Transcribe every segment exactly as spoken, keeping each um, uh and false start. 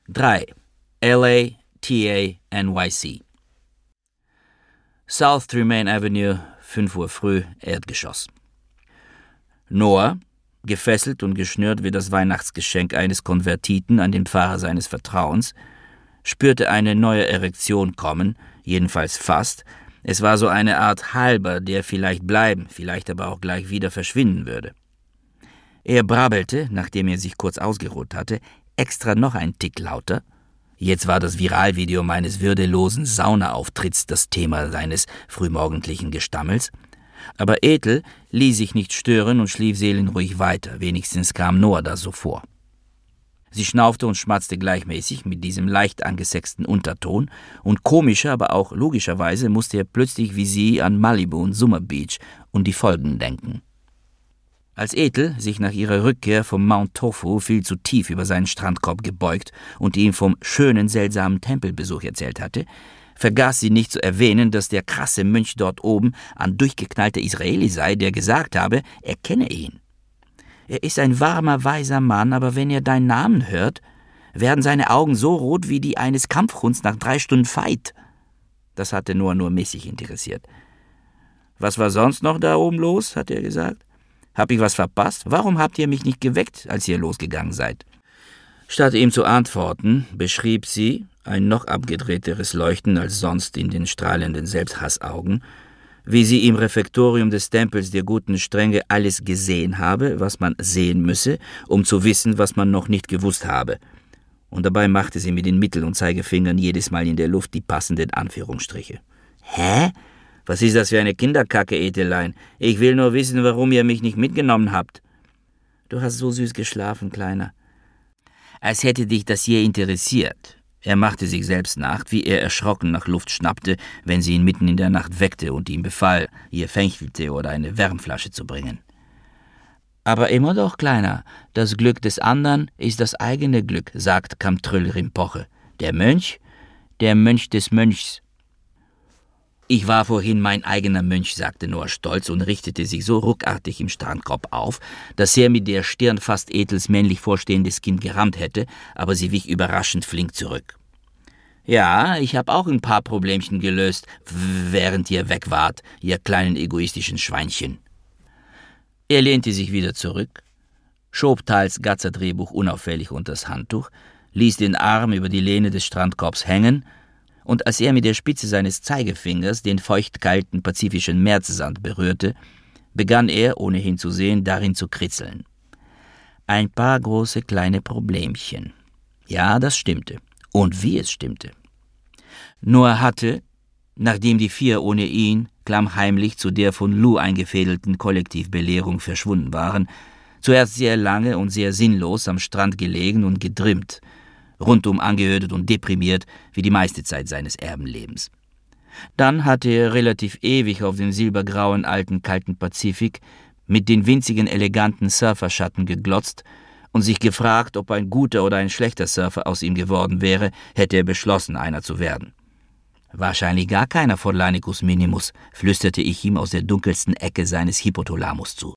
drei. L A, T A, N Y C. South Tremaine Avenue, fünf Uhr früh, Erdgeschoss. Noah, gefesselt und geschnürt wie das Weihnachtsgeschenk eines Konvertiten an den Pfarrer seines Vertrauens, spürte eine neue Erektion kommen, jedenfalls fast. Es war so eine Art Halber, der vielleicht bleiben, vielleicht aber auch gleich wieder verschwinden würde. Er brabbelte, nachdem er sich kurz ausgeruht hatte, extra noch ein Tick lauter. Jetzt war das Viralvideo meines würdelosen Saunaauftritts das Thema seines frühmorgendlichen Gestammels. Aber Ethel ließ sich nicht stören und schlief seelenruhig weiter, wenigstens kam Noah da so vor. Sie schnaufte und schmatzte gleichmäßig mit diesem leicht angesexten Unterton, und komischer, aber auch logischerweise musste er plötzlich wie sie an Malibu und Summer Beach und die Folgen denken. Als Ethel sich nach ihrer Rückkehr vom Mount Tofu viel zu tief über seinen Strandkorb gebeugt und ihm vom schönen, seltsamen Tempelbesuch erzählt hatte, vergaß sie nicht zu erwähnen, dass der krasse Mönch dort oben ein durchgeknallter Israeli sei, der gesagt habe, er kenne ihn. Er ist ein warmer, weiser Mann, aber wenn er deinen Namen hört, werden seine Augen so rot wie die eines Kampfhunds nach drei Stunden Fight. Das hatte Noah nur mäßig interessiert. »Was war sonst noch da oben los?« hat er gesagt. »Hab ich was verpasst? Warum habt ihr mich nicht geweckt, als ihr losgegangen seid?« Statt ihm zu antworten, beschrieb sie, ein noch abgedrehteres Leuchten als sonst in den strahlenden Selbsthassaugen, wie sie im Refektorium des Tempels der guten Strenge alles gesehen habe, was man sehen müsse, um zu wissen, was man noch nicht gewusst habe. Und dabei machte sie mit den Mittel- und Zeigefingern jedes Mal in der Luft die passenden Anführungsstriche. »Hä? Was ist das für eine Kinderkacke, Ethelein? Ich will nur wissen, warum ihr mich nicht mitgenommen habt.« »Du hast so süß geschlafen, Kleiner.« Als hätte dich das je interessiert. Er machte sich selbst nach, wie er erschrocken nach Luft schnappte, wenn sie ihn mitten in der Nacht weckte und ihm befahl, ihr Fencheltee oder eine Wärmflasche zu bringen. »Aber immer doch, Kleiner, das Glück des anderen ist das eigene Glück«, sagt Kamtrüll Rimpoche. »Der Mönch, der Mönch des Mönchs.« »Ich war vorhin mein eigener Mönch«, sagte Noah stolz und richtete sich so ruckartig im Strandkorb auf, dass er mit der Stirn fast Ethels männlich vorstehendes Kind gerammt hätte, aber sie wich überraschend flink zurück. »Ja, ich habe auch ein paar Problemchen gelöst, während ihr weg wart, ihr kleinen egoistischen Schweinchen.« Er lehnte sich wieder zurück, schob Tals Gatzer-Drehbuch unauffällig unters Handtuch, ließ den Arm über die Lehne des Strandkorbs hängen, und als er mit der Spitze seines Zeigefingers den feuchtkalten pazifischen Märzsand berührte, begann er, ohne hinzusehen, darin zu kritzeln. Ein paar große kleine Problemchen. Ja, das stimmte. Und wie es stimmte. Noah hatte, nachdem die vier ohne ihn klammheimlich zu der von Lou eingefädelten Kollektivbelehrung verschwunden waren, zuerst sehr lange und sehr sinnlos am Strand gelegen und gedrimmt, rundum angeödet und deprimiert wie die meiste Zeit seines Erbenlebens. Dann hatte er relativ ewig auf den silbergrauen alten kalten Pazifik mit den winzigen eleganten Surferschatten geglotzt und sich gefragt, ob ein guter oder ein schlechter Surfer aus ihm geworden wäre, hätte er beschlossen, einer zu werden. »Wahrscheinlich gar keiner von Leinicus Minimus«, flüsterte ich ihm aus der dunkelsten Ecke seines Hypothalamus zu.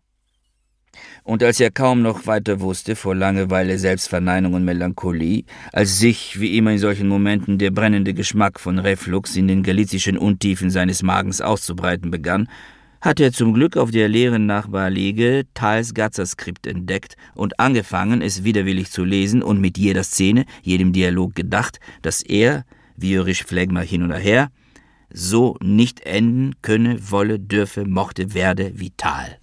Und als er kaum noch weiter wusste, vor Langeweile, Selbstverneinung und Melancholie, als sich, wie immer in solchen Momenten, der brennende Geschmack von Reflux in den galizischen Untiefen seines Magens auszubreiten begann, hatte er zum Glück auf der leeren Nachbarliege Tals Gatzer-Skript entdeckt und angefangen, es widerwillig zu lesen und mit jeder Szene, jedem Dialog gedacht, dass er, wie Irisch Phlegma hin und her, so nicht enden könne, wolle, dürfe, mochte, werde wie Tal.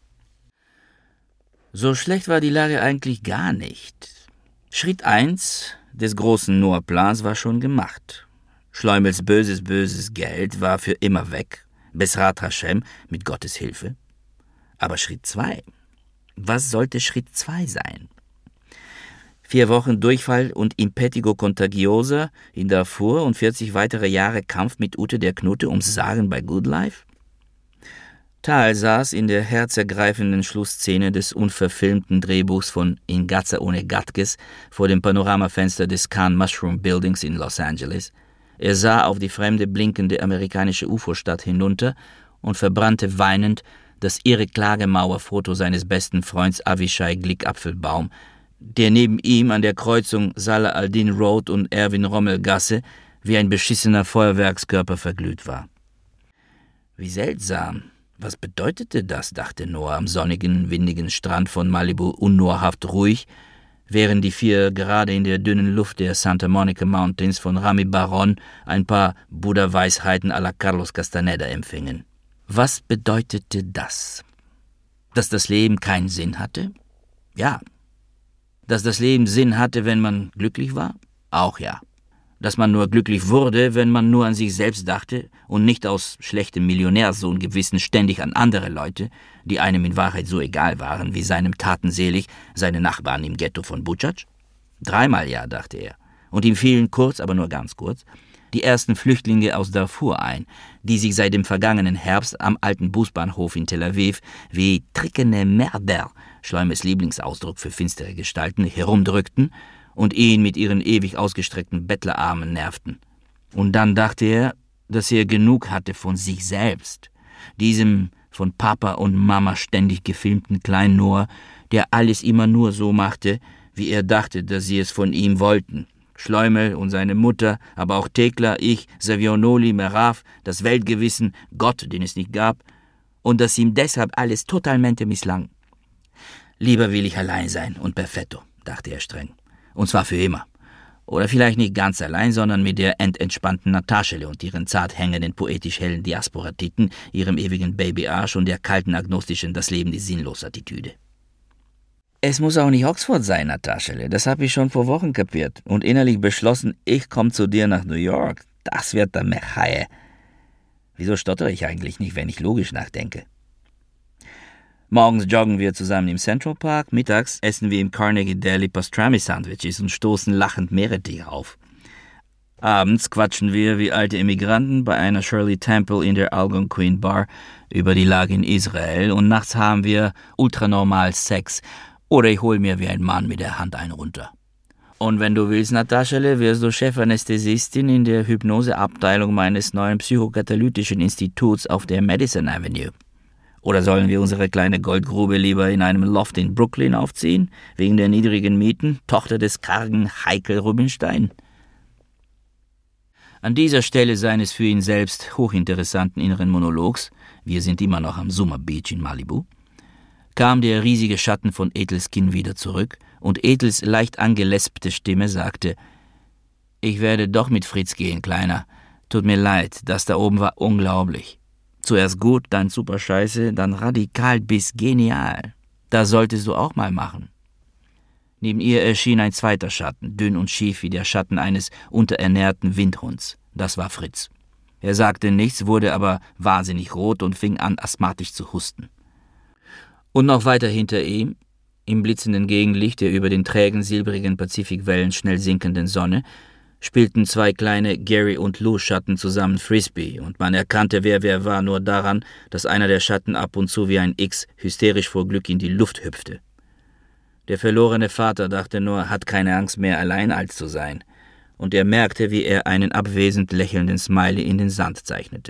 So schlecht war die Lage eigentlich gar nicht. Schritt eins des großen Noah-Plans war schon gemacht. Schleumels böses, böses Geld war für immer weg, Besrat Hashem, mit Gottes Hilfe. Aber Schritt zwei, was sollte Schritt zwei sein? Vier Wochen Durchfall und Impetigo Contagiosa in Darfur und vierzig weitere Jahre Kampf mit Ute der Knute ums Sagen bei Good Life? Tal saß in der herzergreifenden Schlussszene des unverfilmten Drehbuchs von In Gatza ohne Gattkes vor dem Panoramafenster des Khan Mushroom Buildings in Los Angeles. Er sah auf die fremde, blinkende amerikanische U F O-Stadt hinunter und verbrannte weinend das irre Klagemauerfoto seines besten Freunds Avishai Glickapfelbaum, der neben ihm an der Kreuzung Salah al-Din Road und Erwin-Rommel-Gasse wie ein beschissener Feuerwerkskörper verglüht war. Wie seltsam. Was bedeutete das, dachte Noah am sonnigen, windigen Strand von Malibu unnorhaft ruhig, während die vier gerade in der dünnen Luft der Santa Monica Mountains von Rami Baron ein paar Buddha-Weisheiten à la Carlos Castaneda empfingen. Was bedeutete das? Dass das Leben keinen Sinn hatte? Ja. Dass das Leben Sinn hatte, wenn man glücklich war? Auch ja. Dass man nur glücklich wurde, wenn man nur an sich selbst dachte und nicht aus schlechtem Millionärssohngewissen ständig an andere Leute, die einem in Wahrheit so egal waren wie seinem tatenselig seine Nachbarn im Ghetto von Bučac? Dreimal ja, dachte er. Und ihm fielen kurz, aber nur ganz kurz, die ersten Flüchtlinge aus Darfur ein, die sich seit dem vergangenen Herbst am alten Busbahnhof in Tel Aviv wie trickende Merder, Schleumes Lieblingsausdruck für finstere Gestalten, herumdrückten und ihn mit ihren ewig ausgestreckten Bettlerarmen nervten. Und dann dachte er, dass er genug hatte von sich selbst, diesem von Papa und Mama ständig gefilmten kleinen Noah, der alles immer nur so machte, wie er dachte, dass sie es von ihm wollten. Schleumel und seine Mutter, aber auch Thekla, ich, Savionoli, Merav, das Weltgewissen, Gott, den es nicht gab, und dass ihm deshalb alles totalmente misslang. Lieber will ich allein sein und perfetto, dachte er streng. Und zwar für immer. Oder vielleicht nicht ganz allein, sondern mit der ententspannten Nataschele und ihren zart hängenden, poetisch hellen Diaspora-Titten, ihrem ewigen Babyarsch und der kalten, agnostischen Das Leben ist sinnlos Attitüde. Es muss auch nicht Oxford sein, Nataschele, das habe ich schon vor Wochen kapiert und innerlich beschlossen, ich komme zu dir nach New York. Das wird der Mechaie. Wieso stottere ich eigentlich nicht, wenn ich logisch nachdenke? Morgens joggen wir zusammen im Central Park, mittags essen wir im Carnegie Deli Pastrami-Sandwiches und stoßen lachend Meerrettich auf. Abends quatschen wir wie alte Immigranten bei einer Shirley Temple in der Algonquin Bar über die Lage in Israel und nachts haben wir ultranormal Sex oder ich hol mir wie ein Mann mit der Hand einen runter. Und wenn du willst, Nataschele, wirst du Chefanästhesistin in der Hypnoseabteilung meines neuen psychokatalytischen Instituts auf der Madison Avenue. Oder sollen wir unsere kleine Goldgrube lieber in einem Loft in Brooklyn aufziehen, wegen der niedrigen Mieten, Tochter des kargen Heikel Rubinstein? An dieser Stelle seines für ihn selbst hochinteressanten inneren Monologs, wir sind immer noch am Summer Beach in Malibu, kam der riesige Schatten von Ethels Kinn wieder zurück und Ethels leicht angeläspte Stimme sagte, »Ich werde doch mit Fritz gehen, Kleiner. Tut mir leid, das da oben war unglaublich. Zuerst gut, dann super scheiße, dann radikal bis genial. Das solltest du auch mal machen.« Neben ihr erschien ein zweiter Schatten, dünn und schief wie der Schatten eines unterernährten Windhunds. Das war Fritz. Er sagte nichts, wurde aber wahnsinnig rot und fing an, asthmatisch zu husten. Und noch weiter hinter ihm, im blitzenden Gegenlicht der über den trägen, silbrigen Pazifikwellen schnell sinkenden Sonne, spielten zwei kleine Gary- und Lou-Schatten zusammen Frisbee, und man erkannte, wer wer war, nur daran, dass einer der Schatten ab und zu wie ein X hysterisch vor Glück in die Luft hüpfte. Der verlorene Vater dachte nur, hat keine Angst mehr, allein alt zu sein, und er merkte, wie er einen abwesend lächelnden Smiley in den Sand zeichnete.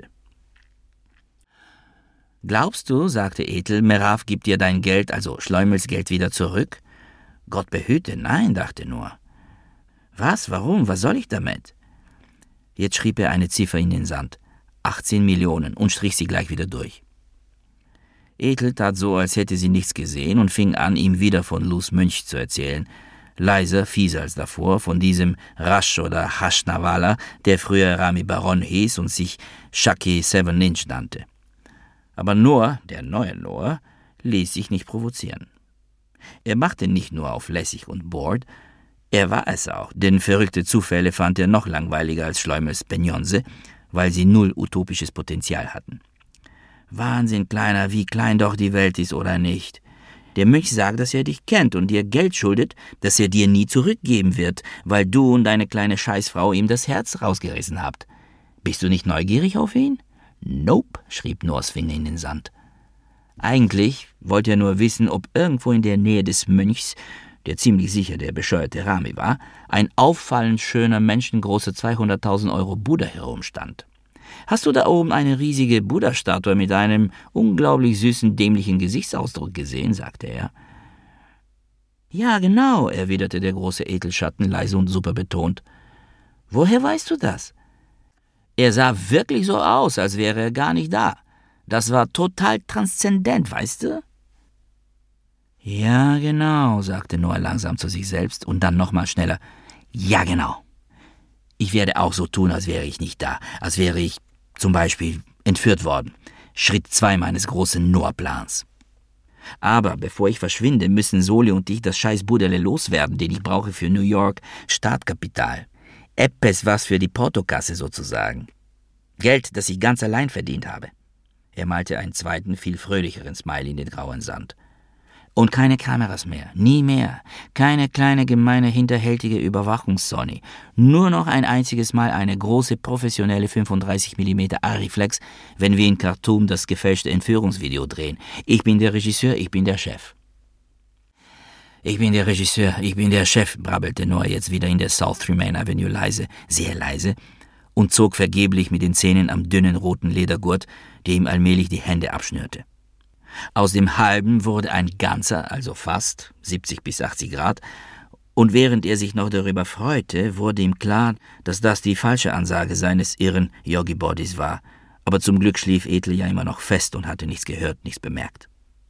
»Glaubst du«, sagte Ethel, »Merav gibt dir dein Geld, also Schleumels Geld, wieder zurück?« »Gott behüte, nein«, dachte Noah. »Was? Warum? Was soll ich damit?« Jetzt schrieb er eine Ziffer in den Sand. achtzehn Millionen und strich sie gleich wieder durch. Ethel tat so, als hätte sie nichts gesehen und fing an, ihm wieder von Lus Mönch zu erzählen. Leiser, fieser als davor, von diesem Rasch oder Hashnawala, der früher Rami Baron hieß und sich Shaki Seven Inch nannte. Aber Noah, der neue Noah, ließ sich nicht provozieren. Er machte nicht nur auf lässig und bored, er war es auch, denn verrückte Zufälle fand er noch langweiliger als Schleumels Benionse, weil sie null utopisches Potenzial hatten. Wahnsinn, Kleiner, wie klein doch die Welt ist, oder nicht? Der Mönch sagt, dass er dich kennt und dir Geld schuldet, das er dir nie zurückgeben wird, weil du und deine kleine Scheißfrau ihm das Herz rausgerissen habt. Bist du nicht neugierig auf ihn? Nope, schrieb Noahs Finger in den Sand. Eigentlich wollte er nur wissen, ob irgendwo in der Nähe des Mönchs, der ziemlich sicher der bescheuerte Rami war, ein auffallend schöner, menschengroßer zweihunderttausend Euro Buddha herumstand. »Hast du da oben eine riesige Buddha-Statue mit einem unglaublich süßen, dämlichen Gesichtsausdruck gesehen?« sagte er. »Ja, genau«, erwiderte der große Edelschatten leise und super betont. »Woher weißt du das?« »Er sah wirklich so aus, als wäre er gar nicht da. Das war total transzendent, weißt du?« »Ja, genau«, sagte Noah langsam zu sich selbst und dann nochmal schneller. »Ja, genau. Ich werde auch so tun, als wäre ich nicht da, als wäre ich zum Beispiel entführt worden. Schritt zwei meines großen Noah-Plans. Aber bevor ich verschwinde, müssen Soli und ich das scheiß Buderle loswerden, den ich brauche für New York Startkapital. Eppes was für die Portokasse sozusagen. Geld, das ich ganz allein verdient habe.« Er malte einen zweiten, viel fröhlicheren Smiley in den grauen Sand. »Und keine Kameras mehr, nie mehr. Keine kleine, gemeine, hinterhältige Überwachungssonny. Nur noch ein einziges Mal eine große, professionelle fünfunddreißig Millimeter Arriflex, wenn wir in Khartoum das gefälschte Entführungsvideo drehen. Ich bin der Regisseur, ich bin der Chef.« »Ich bin der Regisseur, ich bin der Chef«, brabbelte Noah jetzt wieder in der South Tremaine Avenue leise, sehr leise, und zog vergeblich mit den Zähnen am dünnen roten Ledergurt, der ihm allmählich die Hände abschnürte. Aus dem Halben wurde ein ganzer, also fast siebzig bis achtzig Grad, und während er sich noch darüber freute, wurde ihm klar, dass das die falsche Ansage seines irren Yogi-Bodys war, aber zum Glück schlief Ethel ja immer noch fest und hatte nichts gehört, nichts bemerkt.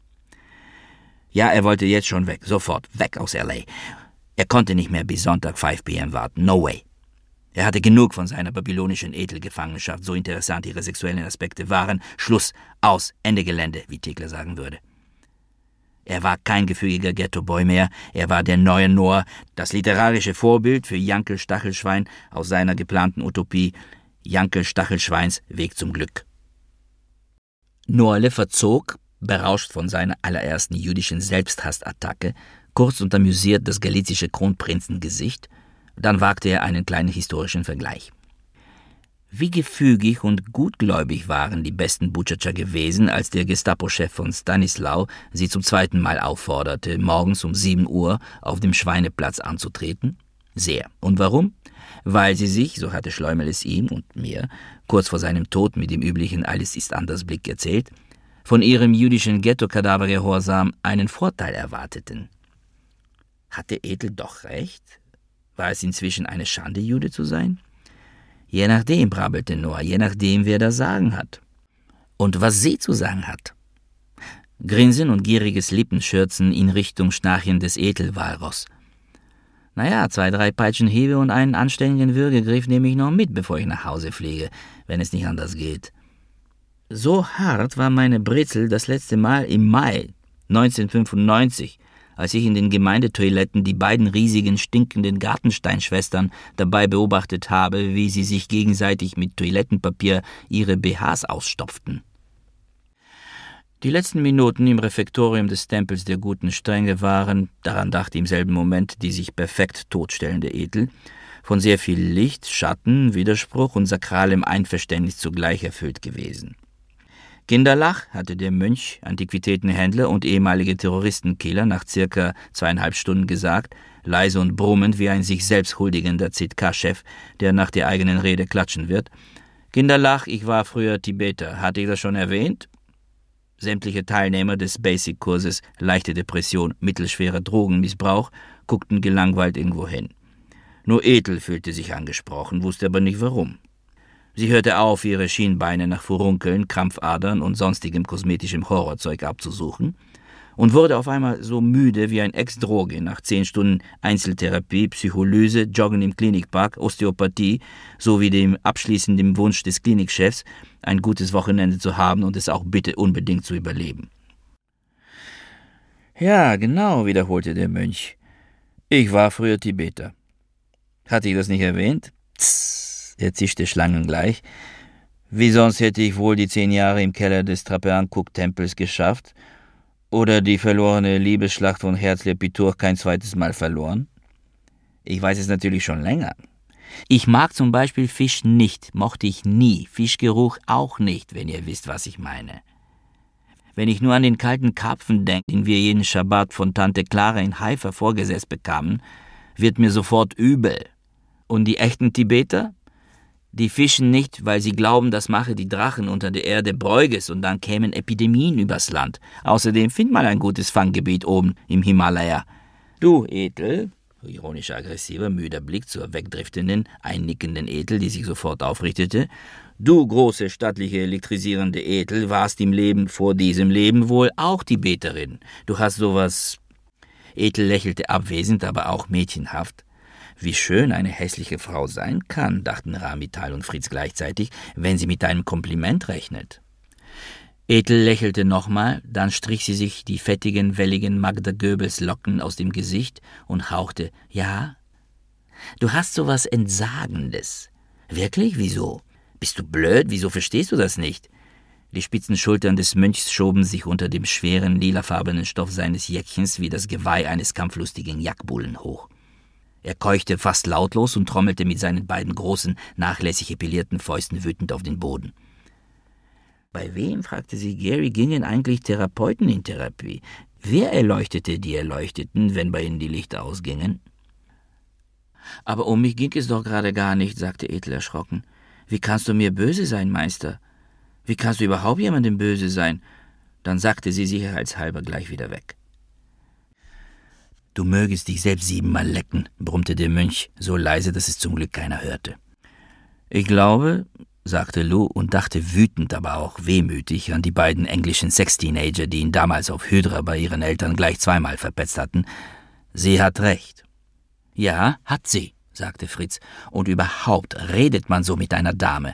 Ja, er wollte jetzt schon weg, sofort, weg aus L A. Er konnte nicht mehr bis Sonntag fünf p m warten, no way. Er hatte genug von seiner babylonischen Edelgefangenschaft, so interessant ihre sexuellen Aspekte waren. Schluss, aus, Ende Gelände, wie Thekla sagen würde. Er war kein gefügiger Ghetto-Boy mehr, er war der neue Noah, das literarische Vorbild für Jankel Stachelschwein aus seiner geplanten Utopie, Jankel Stachelschweins Weg zum Glück. Noalle verzog, berauscht von seiner allerersten jüdischen Selbsthassattacke, kurz und amüsiert das galizische Kronprinzengesicht. Dann wagte er einen kleinen historischen Vergleich. Wie gefügig und gutgläubig waren die besten Butschatscher gewesen, als der Gestapo-Chef von Stanislau sie zum zweiten Mal aufforderte, morgens um sieben Uhr auf dem Schweineplatz anzutreten? Sehr. Und warum? Weil sie sich, so hatte Schleumel es ihm und mir kurz vor seinem Tod mit dem üblichen Alles ist anders Blick erzählt, von ihrem jüdischen Ghetto-Kadavergehorsam einen Vorteil erwarteten. Hatte Ethel doch recht? War es inzwischen eine Schande, Jude zu sein? Je nachdem, brabbelte Noah, je nachdem, wer das Sagen hat. Und was sie zu sagen hat. Grinsen und gieriges Lippenschürzen in Richtung schnarchendes Etelwalross. Naja, zwei, drei Peitschenhiebe und einen anständigen Würgegriff nehme ich noch mit, bevor ich nach Hause fliege, wenn es nicht anders geht. So hart war meine Brezel das letzte Mal im Mai neunzehnhundertfünfundneunzig, als ich in den Gemeindetoiletten die beiden riesigen, stinkenden Gartensteinschwestern dabei beobachtet habe, wie sie sich gegenseitig mit Toilettenpapier ihre B Hs ausstopften. Die letzten Minuten im Refektorium des Tempels der guten Strenge waren, daran dachte im selben Moment die sich perfekt totstellende Ethel, von sehr viel Licht, Schatten, Widerspruch und sakralem Einverständnis zugleich erfüllt gewesen. Kinderlach hatte der Mönch, Antiquitätenhändler und ehemalige Terroristenkiller nach circa zweieinhalb Stunden gesagt, leise und brummend wie ein sich selbst huldigender Z K-Chef, der nach der eigenen Rede klatschen wird. Kinderlach, ich war früher Tibeter, hatte ich das schon erwähnt? Sämtliche Teilnehmer des Basic-Kurses leichte Depression, mittelschwerer Drogenmissbrauch guckten gelangweilt irgendwo hin. Nur Ethel fühlte sich angesprochen, wusste aber nicht warum. Sie hörte auf, ihre Schienbeine nach Furunkeln, Krampfadern und sonstigem kosmetischem Horrorzeug abzusuchen und wurde auf einmal so müde wie ein Ex-Droge nach zehn Stunden Einzeltherapie, Psycholyse, Joggen im Klinikpark, Osteopathie sowie dem abschließenden Wunsch des Klinikchefs, ein gutes Wochenende zu haben und es auch bitte unbedingt zu überleben. »Ja, genau«, wiederholte der Mönch. »Ich war früher Tibeter. Hatte ich das nicht erwähnt?« Tss. Er zischte schlangengleich. Wie sonst hätte ich wohl die zehn Jahre im Keller des Trapeankuk-Tempels geschafft oder die verlorene Liebesschlacht von Herzliya-Pitur kein zweites Mal verloren? Ich weiß es natürlich schon länger. Ich mag zum Beispiel Fisch nicht, mochte ich nie, Fischgeruch auch nicht, wenn ihr wisst, was ich meine. Wenn ich nur an den kalten Karpfen denke, den wir jeden Schabbat von Tante Clara in Haifa vorgesetzt bekamen, wird mir sofort übel. Und die echten Tibeter? Die fischen nicht, weil sie glauben, das mache die Drachen unter der Erde Bräuges und dann kämen Epidemien übers Land. Außerdem find mal ein gutes Fanggebiet oben im Himalaya. Du, Ethel, ironisch-aggressiver, müder Blick zur wegdriftenden, einnickenden Ethel, die sich sofort aufrichtete. Du, große, stattliche, elektrisierende Ethel, warst im Leben vor diesem Leben wohl auch die Beterin. Du hast sowas... Ethel lächelte abwesend, aber auch mädchenhaft. Wie schön eine hässliche Frau sein kann, dachten Ramital und Fritz gleichzeitig, wenn sie mit einem Kompliment rechnet. Ethel lächelte nochmal, dann strich sie sich die fettigen, welligen Magda Goebbels Locken aus dem Gesicht und hauchte, ja, du hast sowas Entsagendes. Wirklich? Wieso? Bist du blöd? Wieso verstehst du das nicht? Die spitzen Schultern des Mönchs schoben sich unter dem schweren, lilafarbenen Stoff seines Jäckchens wie das Geweih eines kampflustigen Jagdbullen hoch. Er keuchte fast lautlos und trommelte mit seinen beiden großen, nachlässig epilierten Fäusten wütend auf den Boden. Bei wem, fragte sie Gary, gingen eigentlich Therapeuten in Therapie? Wer erleuchtete die Erleuchteten, wenn bei ihnen die Lichter ausgingen? Aber um mich ging es doch gerade gar nicht, sagte Ethel erschrocken. Wie kannst du mir böse sein, Meister? Wie kannst du überhaupt jemandem böse sein? Dann sagte sie sicherheitshalber gleich wieder weg. Du mögest dich selbst siebenmal lecken, brummte der Mönch, so leise, dass es zum Glück keiner hörte. Ich glaube, sagte Lou und dachte wütend, aber auch wehmütig an die beiden englischen Sex-Teenager, die ihn damals auf Hydra bei ihren Eltern gleich zweimal verpetzt hatten. Sie hat recht. Ja, hat sie, sagte Fritz, und überhaupt redet man so mit einer Dame.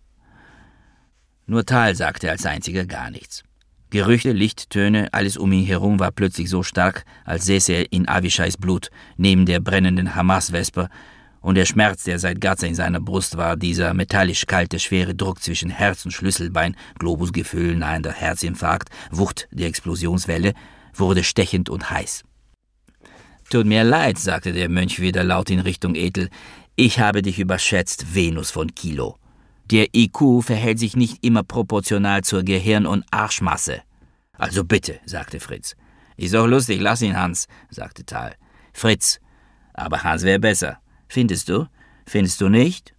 Nur Tal sagte als einziger gar nichts. Gerüchte, Lichttöne, alles um ihn herum war plötzlich so stark, als säße er in Avishais Blut, neben der brennenden Hamas-Vesper, und der Schmerz, der seit Gaza in seiner Brust war, dieser metallisch kalte, schwere Druck zwischen Herz und Schlüsselbein, Globusgefühl, nahender Herzinfarkt, Wucht der Explosionswelle, wurde stechend und heiß. »Tut mir leid«, sagte der Mönch wieder laut in Richtung Ethel, »ich habe dich überschätzt, Venus von Kilo. Der I Q verhält sich nicht immer proportional zur Gehirn- und Arschmasse.« »Also bitte«, sagte Fritz. »Ist doch lustig, lass ihn, Hans«, sagte Tal. »Fritz, aber Hans wäre besser. Findest du? Findest du nicht?«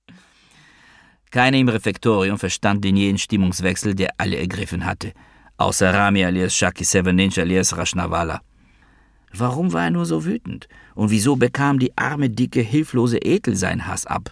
Keiner im Refektorium verstand den jähen Stimmungswechsel, der alle ergriffen hatte, außer Rami alias Shaki Seven Inch alias Rashnawala. Warum war er nur so wütend? Und wieso bekam die arme, dicke, hilflose Ethel seinen Hass ab?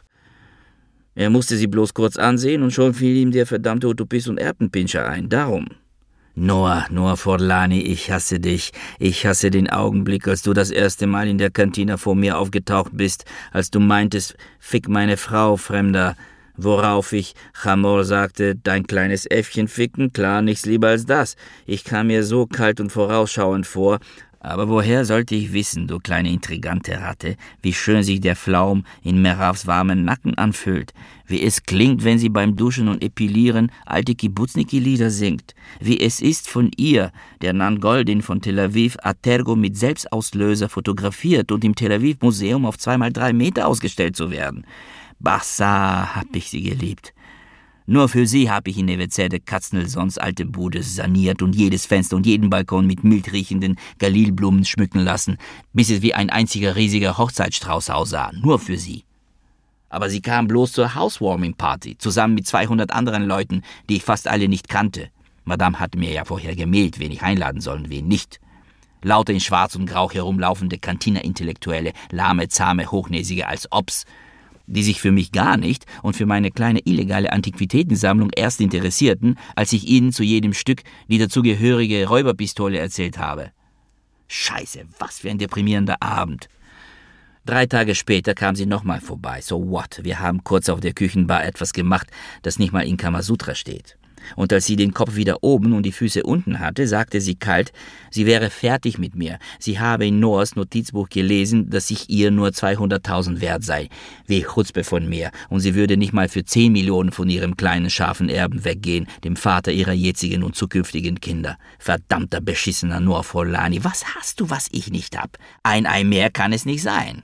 Er musste sie bloß kurz ansehen und schon fiel ihm der verdammte Utopist und Erpenpinscher ein. Darum. Noah, Noah Forlani, ich hasse dich. Ich hasse den Augenblick, als du das erste Mal in der Kantina vor mir aufgetaucht bist, als du meintest, fick meine Frau, Fremder. Worauf ich, Chamor sagte, dein kleines Äffchen ficken, klar, nichts lieber als das. Ich kam mir so kalt und vorausschauend vor. Aber woher sollte ich wissen, du kleine intrigante Ratte, wie schön sich der Flaum in Meravs warmen Nacken anfühlt, wie es klingt, wenn sie beim Duschen und Epilieren alte Kibbuzniki-Lieder singt, wie es ist von ihr, der Nangoldin von Tel Aviv, Atergo mit Selbstauslöser fotografiert und im Tel Aviv Museum auf zwei mal drei Meter ausgestellt zu werden. Bassa, hab ich sie geliebt. Nur für sie habe ich in Nevezede Katznelsons alte Bude saniert und jedes Fenster und jeden Balkon mit mild riechenden Galilblumen schmücken lassen, bis es wie ein einziger riesiger Hochzeitsstrauß aussah. Nur für sie. Aber sie kam bloß zur Housewarming-Party, zusammen mit zweihundert anderen Leuten, die ich fast alle nicht kannte. Madame hatte mir ja vorher gemailt, wen ich einladen soll und wen nicht. Lauter in Schwarz und Grau herumlaufende Cantina-Intellektuelle, lahme, zahme, hochnäsige als ob's, die sich für mich gar nicht und für meine kleine illegale Antiquitätensammlung erst interessierten, als ich ihnen zu jedem Stück die dazugehörige Räuberpistole erzählt habe. Scheiße, was für ein deprimierender Abend. Drei Tage später kam sie nochmal vorbei. So what? Wir haben kurz auf der Küchenbar etwas gemacht, das nicht mal in Kamasutra steht. Und als sie den Kopf wieder oben und die Füße unten hatte, sagte sie kalt, sie wäre fertig mit mir. Sie habe in Noahs Notizbuch gelesen, dass ich ihr nur zweihunderttausend wert sei. Wie Chutzpe von mir. Und sie würde nicht mal für zehn Millionen von ihrem kleinen, scharfen Erben weggehen, dem Vater ihrer jetzigen und zukünftigen Kinder. Verdammter, beschissener Noah Forlani, was hast du, was ich nicht hab? Ein Ei mehr kann es nicht sein.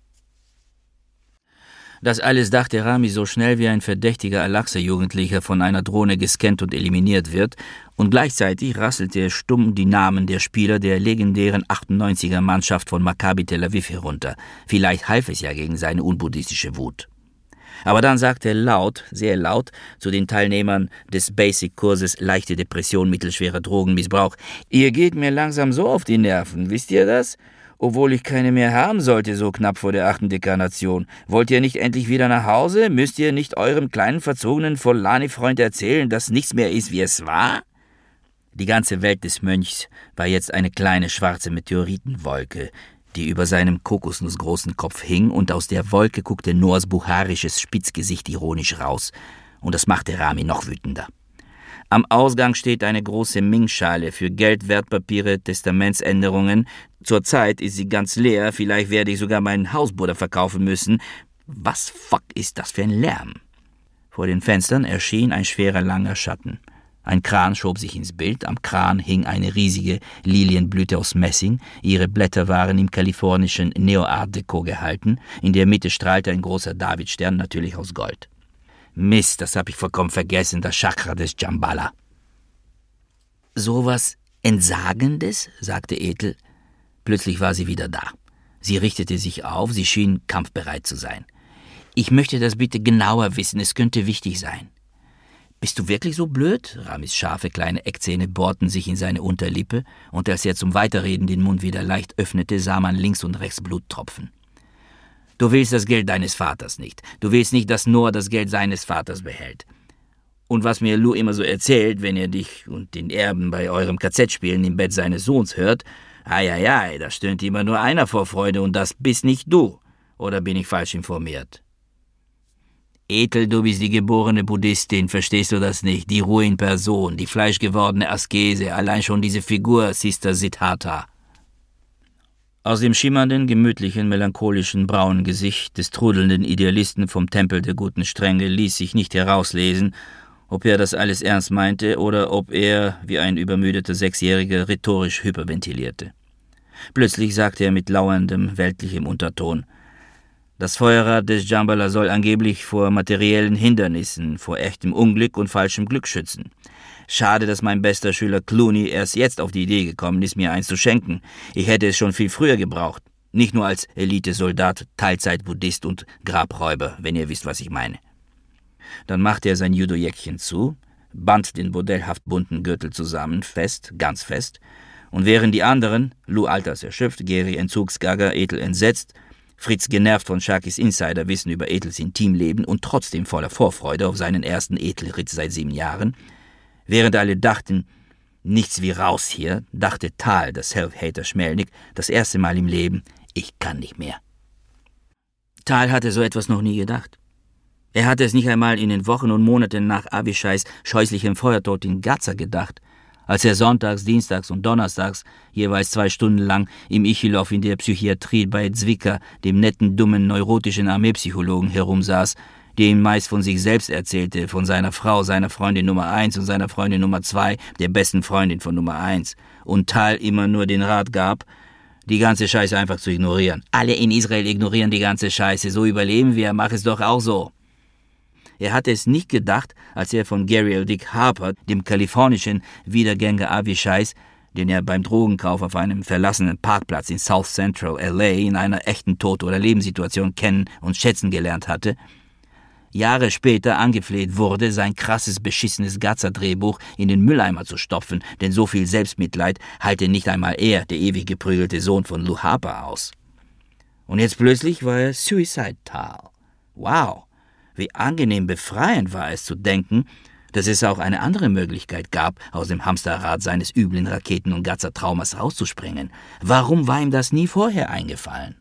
Das alles dachte Rami so schnell wie ein verdächtiger Al-Aqsa-Jugendlicher von einer Drohne gescannt und eliminiert wird, und gleichzeitig rasselte er stumm die Namen der Spieler der legendären achtundneunziger-Mannschaft von Maccabi Tel Aviv herunter. Vielleicht half es ja gegen seine unbuddhistische Wut. Aber dann sagte er laut, sehr laut, zu den Teilnehmern des Basic-Kurses leichte Depression, mittelschwerer Drogenmissbrauch, »Ihr geht mir langsam so auf die Nerven, wisst ihr das? obwohl ich keine mehr haben sollte, so knapp vor der achten Dekanation. Wollt ihr nicht endlich wieder nach Hause? Müsst ihr nicht eurem kleinen, verzogenen Folani-Freund erzählen, dass nichts mehr ist, wie es war?« Die ganze Welt des Mönchs war jetzt eine kleine schwarze Meteoritenwolke, die über seinem kokosnussgroßen Kopf hing, und aus der Wolke guckte Noahs bucharisches Spitzgesicht ironisch raus, und das machte Rami noch wütender. Am Ausgang steht eine große Ming-Schale für Geld, Wertpapiere, Testamentsänderungen. Zurzeit ist sie ganz leer, vielleicht werde ich sogar meinen Hausbruder verkaufen müssen. Was fuck ist das für ein Lärm? Vor den Fenstern erschien ein schwerer, langer Schatten. Ein Kran schob sich ins Bild, am Kran hing eine riesige Lilienblüte aus Messing, ihre Blätter waren im kalifornischen Neo-Art Deco gehalten, in der Mitte strahlte ein großer Davidstern, natürlich aus Gold. Mist, das hab ich vollkommen vergessen, das Chakra des Djambala. »Sowas Entsagendes?« sagte Ethel. Plötzlich war sie wieder da. Sie richtete sich auf, sie schien kampfbereit zu sein. »Ich möchte das bitte genauer wissen, es könnte wichtig sein.« »Bist du wirklich so blöd?« Ramis scharfe kleine Eckzähne bohrten sich in seine Unterlippe, und als er zum Weiterreden den Mund wieder leicht öffnete, sah man links und rechts Bluttropfen. »Du willst das Geld deines Vaters nicht. Du willst nicht, dass Noah das Geld seines Vaters behält. Und was mir Lou immer so erzählt, wenn er dich und den Erben bei eurem K Z-Spielen im Bett seines Sohns hört, ei, ei, ei, da stöhnt immer nur einer vor Freude, und das bist nicht du. Oder bin ich falsch informiert?« »Ethel, du bist die geborene Buddhistin, verstehst du das nicht? Die Ruhe in Person, die fleischgewordene Askese, allein schon diese Figur, Sister Siddhartha.« Aus dem schimmernden, gemütlichen, melancholischen, braunen Gesicht des trudelnden Idealisten vom Tempel der guten Strenge ließ sich nicht herauslesen, ob er das alles ernst meinte oder ob er, wie ein übermüdeter Sechsjähriger, rhetorisch hyperventilierte. Plötzlich sagte er mit lauerndem, weltlichem Unterton: »Das Feuerrad des Djambala soll angeblich vor materiellen Hindernissen, vor echtem Unglück und falschem Glück schützen. Schade, dass mein bester Schüler Clooney erst jetzt auf die Idee gekommen ist, mir eins zu schenken. Ich hätte es schon viel früher gebraucht. Nicht nur als Elitesoldat, Teilzeit-Buddhist und Grabräuber, wenn ihr wisst, was ich meine.« Dann machte er sein Judojäckchen zu, band den bordellhaft bunten Gürtel zusammen, fest, ganz fest, und während die anderen, Lou alterserschöpft, Geri Entzugsgaga, Ethel entsetzt, Fritz genervt von Shakis Insiderwissen über Ethels Intimleben und trotzdem voller Vorfreude auf seinen ersten Ethel-Ritt seit sieben Jahren, während alle dachten, nichts wie raus hier, dachte Tal, das Self-Hater Schmelnick, das erste Mal im Leben, ich kann nicht mehr. Tal hatte so etwas noch nie gedacht. Er hatte es nicht einmal in den Wochen und Monaten nach Avishais scheußlichem Feuertod in Gaza gedacht, als er sonntags, dienstags und donnerstags jeweils zwei Stunden lang im Ichilov in der Psychiatrie bei Zwicker, dem netten, dummen, neurotischen Armeepsychologen, herumsaß, der ihm meist von sich selbst erzählte, von seiner Frau, seiner Freundin Nummer eins und seiner Freundin Nummer zwei, der besten Freundin von Nummer eins, und Tal immer nur den Rat gab, die ganze Scheiße einfach zu ignorieren. Alle in Israel ignorieren die ganze Scheiße, so überleben wir, mach es doch auch so. Er hatte es nicht gedacht, als er von Gary L. Dick Harper, dem kalifornischen Wiedergänger Avishais, den er beim Drogenkauf auf einem verlassenen Parkplatz in South Central L A in einer echten Tod- oder Lebenssituation kennen und schätzen gelernt hatte, Jahre später angefleht wurde, sein krasses, beschissenes Gaza-Drehbuch in den Mülleimer zu stopfen, denn so viel Selbstmitleid halte nicht einmal er, der ewig geprügelte Sohn von Lou Harper, aus. Und jetzt plötzlich war er Suicide Tal. Wow! Wie angenehm befreiend war es zu denken, dass es auch eine andere Möglichkeit gab, aus dem Hamsterrad seines üblen Raketen- und Gaza-Traumas rauszuspringen. Warum war ihm das nie vorher eingefallen?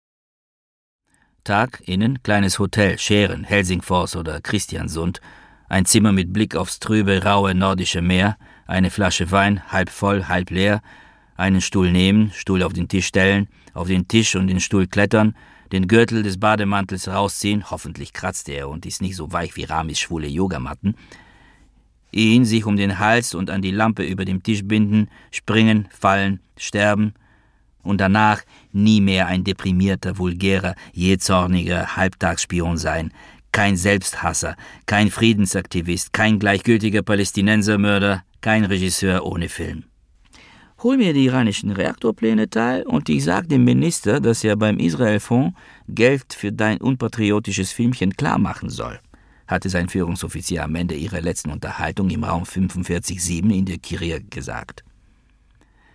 Tag, innen, kleines Hotel, Scheren, Helsingfors oder Christiansund, ein Zimmer mit Blick aufs trübe, raue nordische Meer, eine Flasche Wein, halb voll, halb leer, einen Stuhl nehmen, Stuhl auf den Tisch stellen, auf den Tisch und den Stuhl klettern, den Gürtel des Bademantels rausziehen, hoffentlich kratzt er und ist nicht so weich wie Ramis schwule Yogamatten, ihn sich um den Hals und an die Lampe über dem Tisch binden, springen, fallen, sterben und danach nie mehr ein deprimierter, vulgärer, jähzorniger Halbtagsspion sein, kein Selbsthasser, kein Friedensaktivist, kein gleichgültiger Palästinensermörder, kein Regisseur ohne Film. Hol mir die iranischen Reaktorpläne teil und ich sag dem Minister, dass er beim Israel-Fonds Geld für dein unpatriotisches Filmchen klarmachen soll, hatte sein Führungsoffizier am Ende ihrer letzten Unterhaltung im Raum fünfundvierzig sieben in der Kiria gesagt.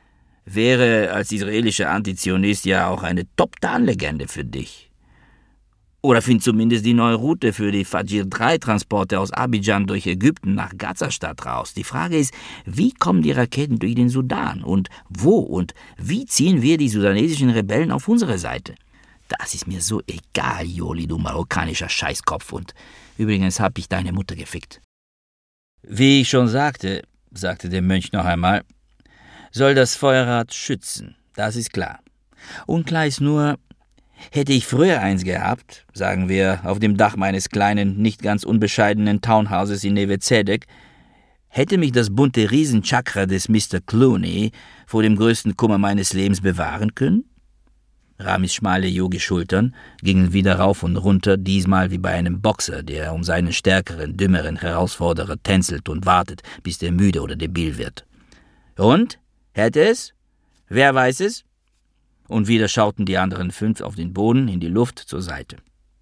Wäre als israelischer Antizionist ja auch eine Top-Down-Legende für dich. Oder find zumindest die neue Route für die Fajr drei Transporte aus Abidjan durch Ägypten nach Gazastadt raus. Die Frage ist, wie kommen die Raketen durch den Sudan? Und wo und wie ziehen wir die sudanesischen Rebellen auf unsere Seite? Das ist mir so egal, Joli, du marokkanischer Scheißkopf. Und übrigens hab ich deine Mutter gefickt. Wie ich schon sagte, sagte der Mönch noch einmal, soll das Feuerrad schützen, das ist klar. Unklar ist nur, hätte ich früher eins gehabt, sagen wir auf dem Dach meines kleinen, nicht ganz unbescheidenen Townhouses in Neve Zedek, hätte mich das bunte Riesenchakra des Mister Clooney vor dem größten Kummer meines Lebens bewahren können? Ramis schmale Yogi-Schultern gingen wieder rauf und runter, diesmal wie bei einem Boxer, der um seinen stärkeren, dümmeren Herausforderer tänzelt und wartet, bis der müde oder debil wird. Und? Hätte es? Wer weiß es? Und wieder schauten die anderen fünf auf den Boden, in die Luft, zur Seite.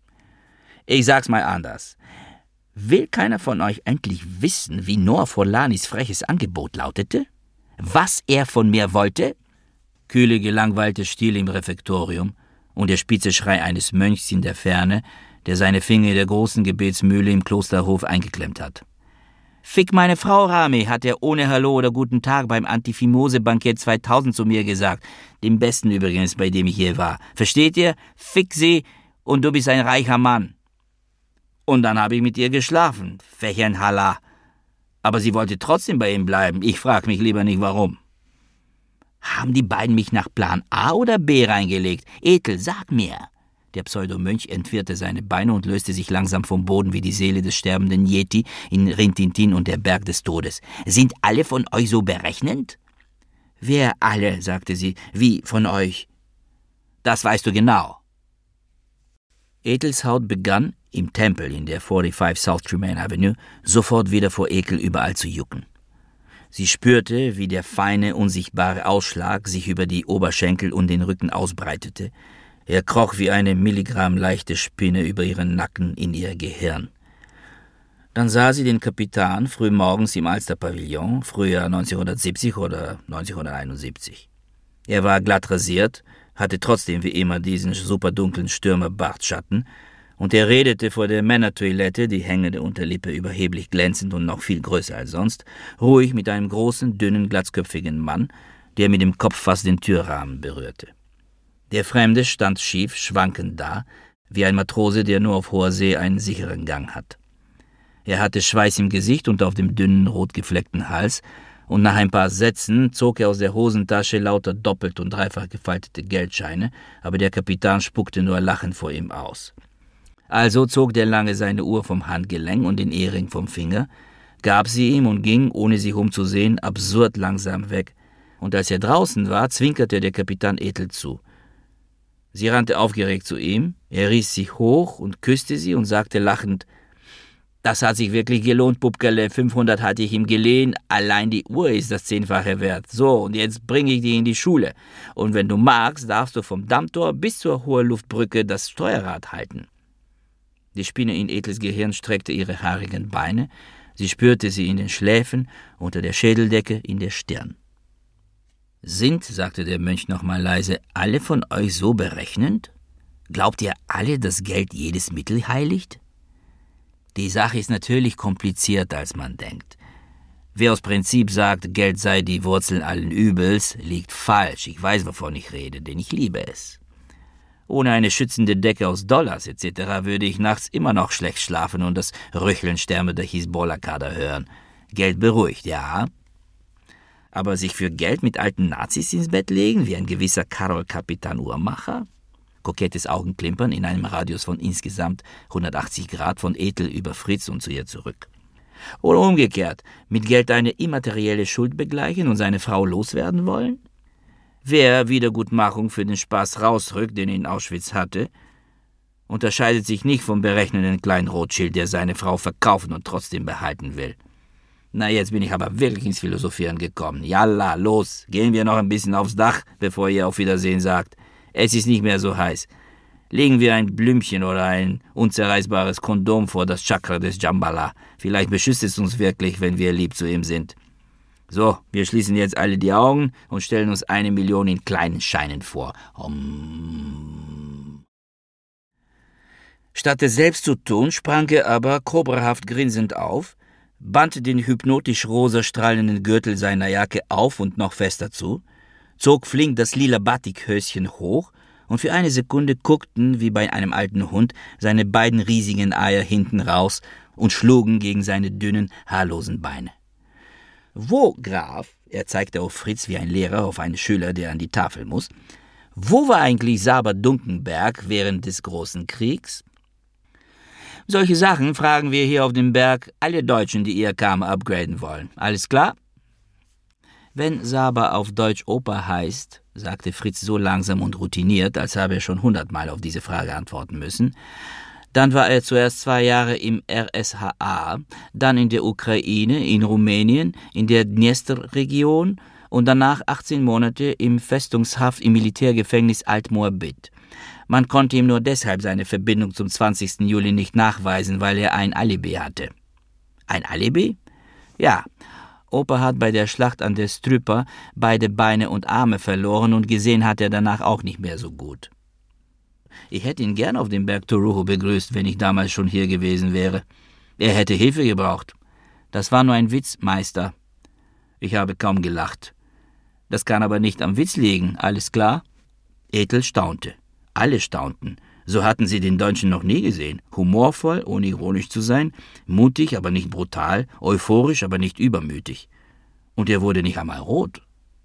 Ich sag's mal anders. Will keiner von euch endlich wissen, wie Noor Folanis freches Angebot lautete? Was er von mir wollte? Kühle, gelangweilte Stille im Refektorium und der spitze Schrei eines Mönchs in der Ferne, der seine Finger in der großen Gebetsmühle im Klosterhof eingeklemmt hat. »Fick meine Frau, Rami«, hat er ohne Hallo oder Guten Tag beim Antifimose-Bankett zweitausend zu mir gesagt. Dem besten übrigens, bei dem ich hier war. Versteht ihr? Fick sie und du bist ein reicher Mann. Und dann habe ich mit ihr geschlafen. Fächern Halla. Aber sie wollte trotzdem bei ihm bleiben. Ich frage mich lieber nicht, warum. Haben die beiden mich nach Plan A oder B reingelegt? Ethel, sag mir. Der Pseudomönch entwirrte seine Beine und löste sich langsam vom Boden wie die Seele des sterbenden Yeti in Rintintin und der Berg des Todes. Sind alle von euch so berechnend? Wer alle, sagte sie. Wie von euch? Das weißt du genau. Ethels Haut begann, im Tempel in der fünfundvierzig South Tremaine Avenue, sofort wieder vor Ekel überall zu jucken. Sie spürte, wie der feine, unsichtbare Ausschlag sich über die Oberschenkel und den Rücken ausbreitete. Er kroch wie eine Milligramm leichte Spinne über ihren Nacken in ihr Gehirn. Dann sah sie den Kapitän frühmorgens im Alster-Pavillon, Frühjahr neunzehnhundertsiebzig oder neunzehnhunderteinundsiebzig. Er war glatt rasiert, hatte trotzdem wie immer diesen superdunklen Stürmer-Bartschatten, und er redete vor der Männertoilette, die hängende Unterlippe überheblich glänzend und noch viel größer als sonst, ruhig mit einem großen, dünnen, glatzköpfigen Mann, der mit dem Kopf fast den Türrahmen berührte. Der Fremde stand schief, schwankend da, wie ein Matrose, der nur auf hoher See einen sicheren Gang hat. Er hatte Schweiß im Gesicht und auf dem dünnen, rotgefleckten Hals, und nach ein paar Sätzen zog er aus der Hosentasche lauter doppelt und dreifach gefaltete Geldscheine, aber der Kapitän spuckte nur lachend vor ihm aus. Also zog der Lange seine Uhr vom Handgelenk und den Ehering vom Finger, gab sie ihm und ging, ohne sich umzusehen, absurd langsam weg, und als er draußen war, zwinkerte der Kapitän Ethel zu. Sie rannte aufgeregt zu ihm, er riss sich hoch und küsste sie und sagte lachend, »Das hat sich wirklich gelohnt, Bubkerle, fünfhundert hatte ich ihm geliehen, allein die Uhr ist das Zehnfache wert. So, und jetzt bringe ich dich in die Schule. Und wenn du magst, darfst du vom Dammtor bis zur Hohe-Luftbrücke das Steuerrad halten.« Die Spinne in Ethels Gehirn streckte ihre haarigen Beine, sie spürte sie in den Schläfen, unter der Schädeldecke, in der Stirn. »Sind«, sagte der Mönch nochmal leise, »alle von euch so berechnend? Glaubt ihr alle, dass Geld jedes Mittel heiligt? Die Sache ist natürlich komplizierter, als man denkt. Wer aus Prinzip sagt, Geld sei die Wurzel allen Übels, liegt falsch. Ich weiß, wovon ich rede, denn ich liebe es. Ohne eine schützende Decke aus Dollars et cetera würde ich nachts immer noch schlecht schlafen und das Röcheln der Hisbollah-Kader hören. Geld beruhigt, ja. Aber sich für Geld mit alten Nazis ins Bett legen, wie ein gewisser Karol Kapitan Uhrmacher? Kokettes Augenklimpern in einem Radius von insgesamt hundertachtzig Grad von Ethel über Fritz und zu ihr zurück. Oder umgekehrt, mit Geld eine immaterielle Schuld begleichen und seine Frau loswerden wollen? Wer Wiedergutmachung für den Spaß rausrückt, den er in Auschwitz hatte, unterscheidet sich nicht vom berechnenden kleinen Rothschild, der seine Frau verkaufen und trotzdem behalten will. Na, jetzt bin ich aber wirklich ins Philosophieren gekommen. Jalla, los, gehen wir noch ein bisschen aufs Dach, bevor ihr auf Wiedersehen sagt. Es ist nicht mehr so heiß. Legen wir ein Blümchen oder ein unzerreißbares Kondom vor das Chakra des Dschambala. Vielleicht beschützt es uns wirklich, wenn wir lieb zu ihm sind. So, wir schließen jetzt alle die Augen und stellen uns eine Million in kleinen Scheinen vor. Um. Statt es selbst zu tun, sprang er aber kobrahaft grinsend auf, band den hypnotisch rosa strahlenden Gürtel seiner Jacke auf und noch fester zu, zog flink das lila Batikhöschen hoch, und für eine Sekunde guckten, wie bei einem alten Hund, seine beiden riesigen Eier hinten raus und schlugen gegen seine dünnen, haarlosen Beine. »Wo, Graf«, er zeigte auf Fritz wie ein Lehrer auf einen Schüler, der an die Tafel muss, »wo war eigentlich Saber Dunkenberg während des Großen Kriegs?« »Solche Sachen fragen wir hier auf dem Berg alle Deutschen, die ihr Kam upgraden wollen. Alles klar?« »Wenn Saber auf Deutsch Oper heißt«, sagte Fritz so langsam und routiniert, als habe er schon hundertmal auf diese Frage antworten müssen, »dann war er zuerst zwei Jahre im R S H A, dann in der Ukraine, in Rumänien, in der Dniester-Region und danach achtzehn Monate im Festungshaft im Militärgefängnis Alt-Moabit. Man konnte ihm nur deshalb seine Verbindung zum zwanzigsten Juli nicht nachweisen, weil er ein Alibi hatte.« »Ein Alibi?« »Ja. Opa hat bei der Schlacht an der Strüper beide Beine und Arme verloren und gesehen hat er danach auch nicht mehr so gut. Ich hätte ihn gern auf dem Berg Torujo begrüßt, wenn ich damals schon hier gewesen wäre. Er hätte Hilfe gebraucht. Das war nur ein Witz, Meister.« Ich habe kaum gelacht. »Das kann aber nicht am Witz liegen, alles klar?« Ethel staunte. Alle staunten. So hatten sie den Deutschen noch nie gesehen. Humorvoll, ohne ironisch zu sein, mutig, aber nicht brutal, euphorisch, aber nicht übermütig. Und er wurde nicht einmal rot.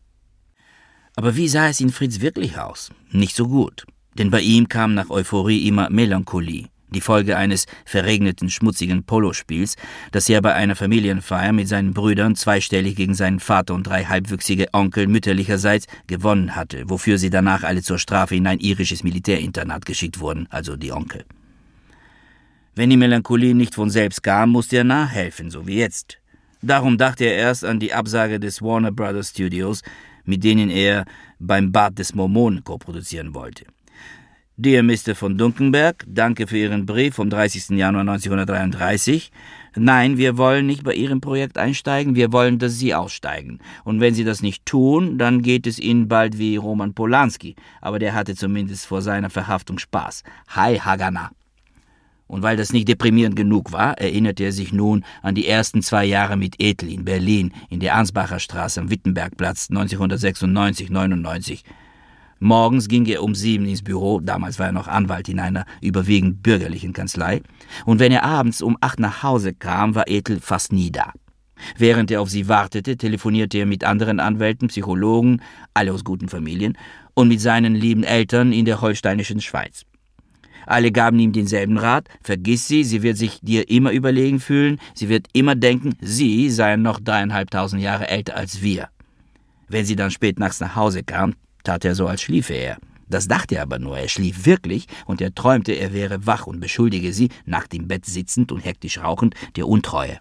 Aber wie sah es in Fritz wirklich aus? Nicht so gut. Denn bei ihm kam nach Euphorie immer Melancholie, die Folge eines verregneten, schmutzigen Polospiels, das er bei einer Familienfeier mit seinen Brüdern zweistellig gegen seinen Vater und drei halbwüchsige Onkel mütterlicherseits gewonnen hatte, wofür sie danach alle zur Strafe in ein irisches Militärinternat geschickt wurden, also die Onkel. Wenn die Melancholie nicht von selbst kam, musste er nachhelfen, so wie jetzt. Darum dachte er erst an die Absage des Warner Brothers Studios, mit denen er beim Bad des Mormonen koproduzieren wollte. »Dear Mister von Dunkenberg, danke für Ihren Brief vom dreißigsten Januar neunzehnhundertdreiunddreißig. Nein, wir wollen nicht bei Ihrem Projekt einsteigen, wir wollen, dass Sie aussteigen. Und wenn Sie das nicht tun, dann geht es Ihnen bald wie Roman Polanski, aber der hatte zumindest vor seiner Verhaftung Spaß. Hi, Haganah.« Und weil das nicht deprimierend genug war, erinnerte er sich nun an die ersten zwei Jahre mit Ethel in Berlin, in der Ansbacher Straße am Wittenbergplatz neunzehnhundertsechsundneunzig neunundneunzig. Morgens ging er um sieben ins Büro, damals war er noch Anwalt in einer überwiegend bürgerlichen Kanzlei, und wenn er abends um acht nach Hause kam, war Ethel fast nie da. Während er auf sie wartete, telefonierte er mit anderen Anwälten, Psychologen, alle aus guten Familien, und mit seinen lieben Eltern in der holsteinischen Schweiz. Alle gaben ihm denselben Rat: Vergiss sie, sie wird sich dir immer überlegen fühlen, sie wird immer denken, sie seien noch dreieinhalbtausend Jahre älter als wir. Wenn sie dann spät nachts nach Hause kam, tat er so, als schliefe er. Das dachte er aber nur, er schlief wirklich, und er träumte, er wäre wach und beschuldige sie, nackt im Bett sitzend und hektisch rauchend, der Untreue.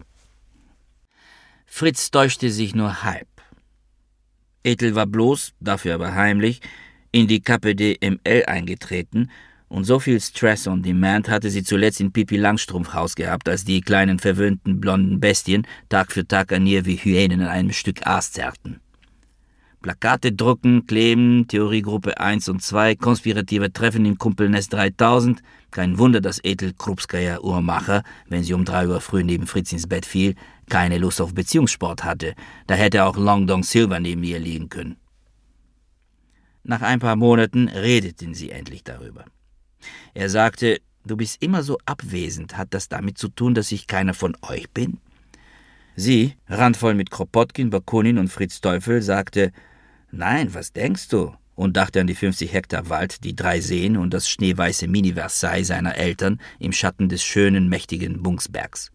Fritz täuschte sich nur halb. Ethel war bloß, dafür aber heimlich, in die K P D M L eingetreten, und so viel Stress on Demand hatte sie zuletzt in Pippi Langstrumpf-Haus gehabt, als die kleinen verwöhnten blonden Bestien Tag für Tag an ihr wie Hyänen an einem Stück Aas zerrten. Plakate drucken, kleben, Theoriegruppe eins und zwei, konspirative Treffen im Kumpelnest dreitausend. Kein Wunder, dass Ethel Krupskaya Uhrmacher, wenn sie um drei Uhr früh neben Fritz ins Bett fiel, keine Lust auf Beziehungssport hatte. Da hätte auch Long Dong Silver neben ihr liegen können. Nach ein paar Monaten redeten sie endlich darüber. Er sagte: »Du bist immer so abwesend. Hat das damit zu tun, dass ich keiner von euch bin?« Sie, randvoll mit Kropotkin, Bakunin und Fritz Teufel, sagte: »Nein, was denkst du?« und dachte an die fünfzig Hektar Wald, die drei Seen und das schneeweiße Mini-Versailles seiner Eltern im Schatten des schönen, mächtigen Bungsbergs.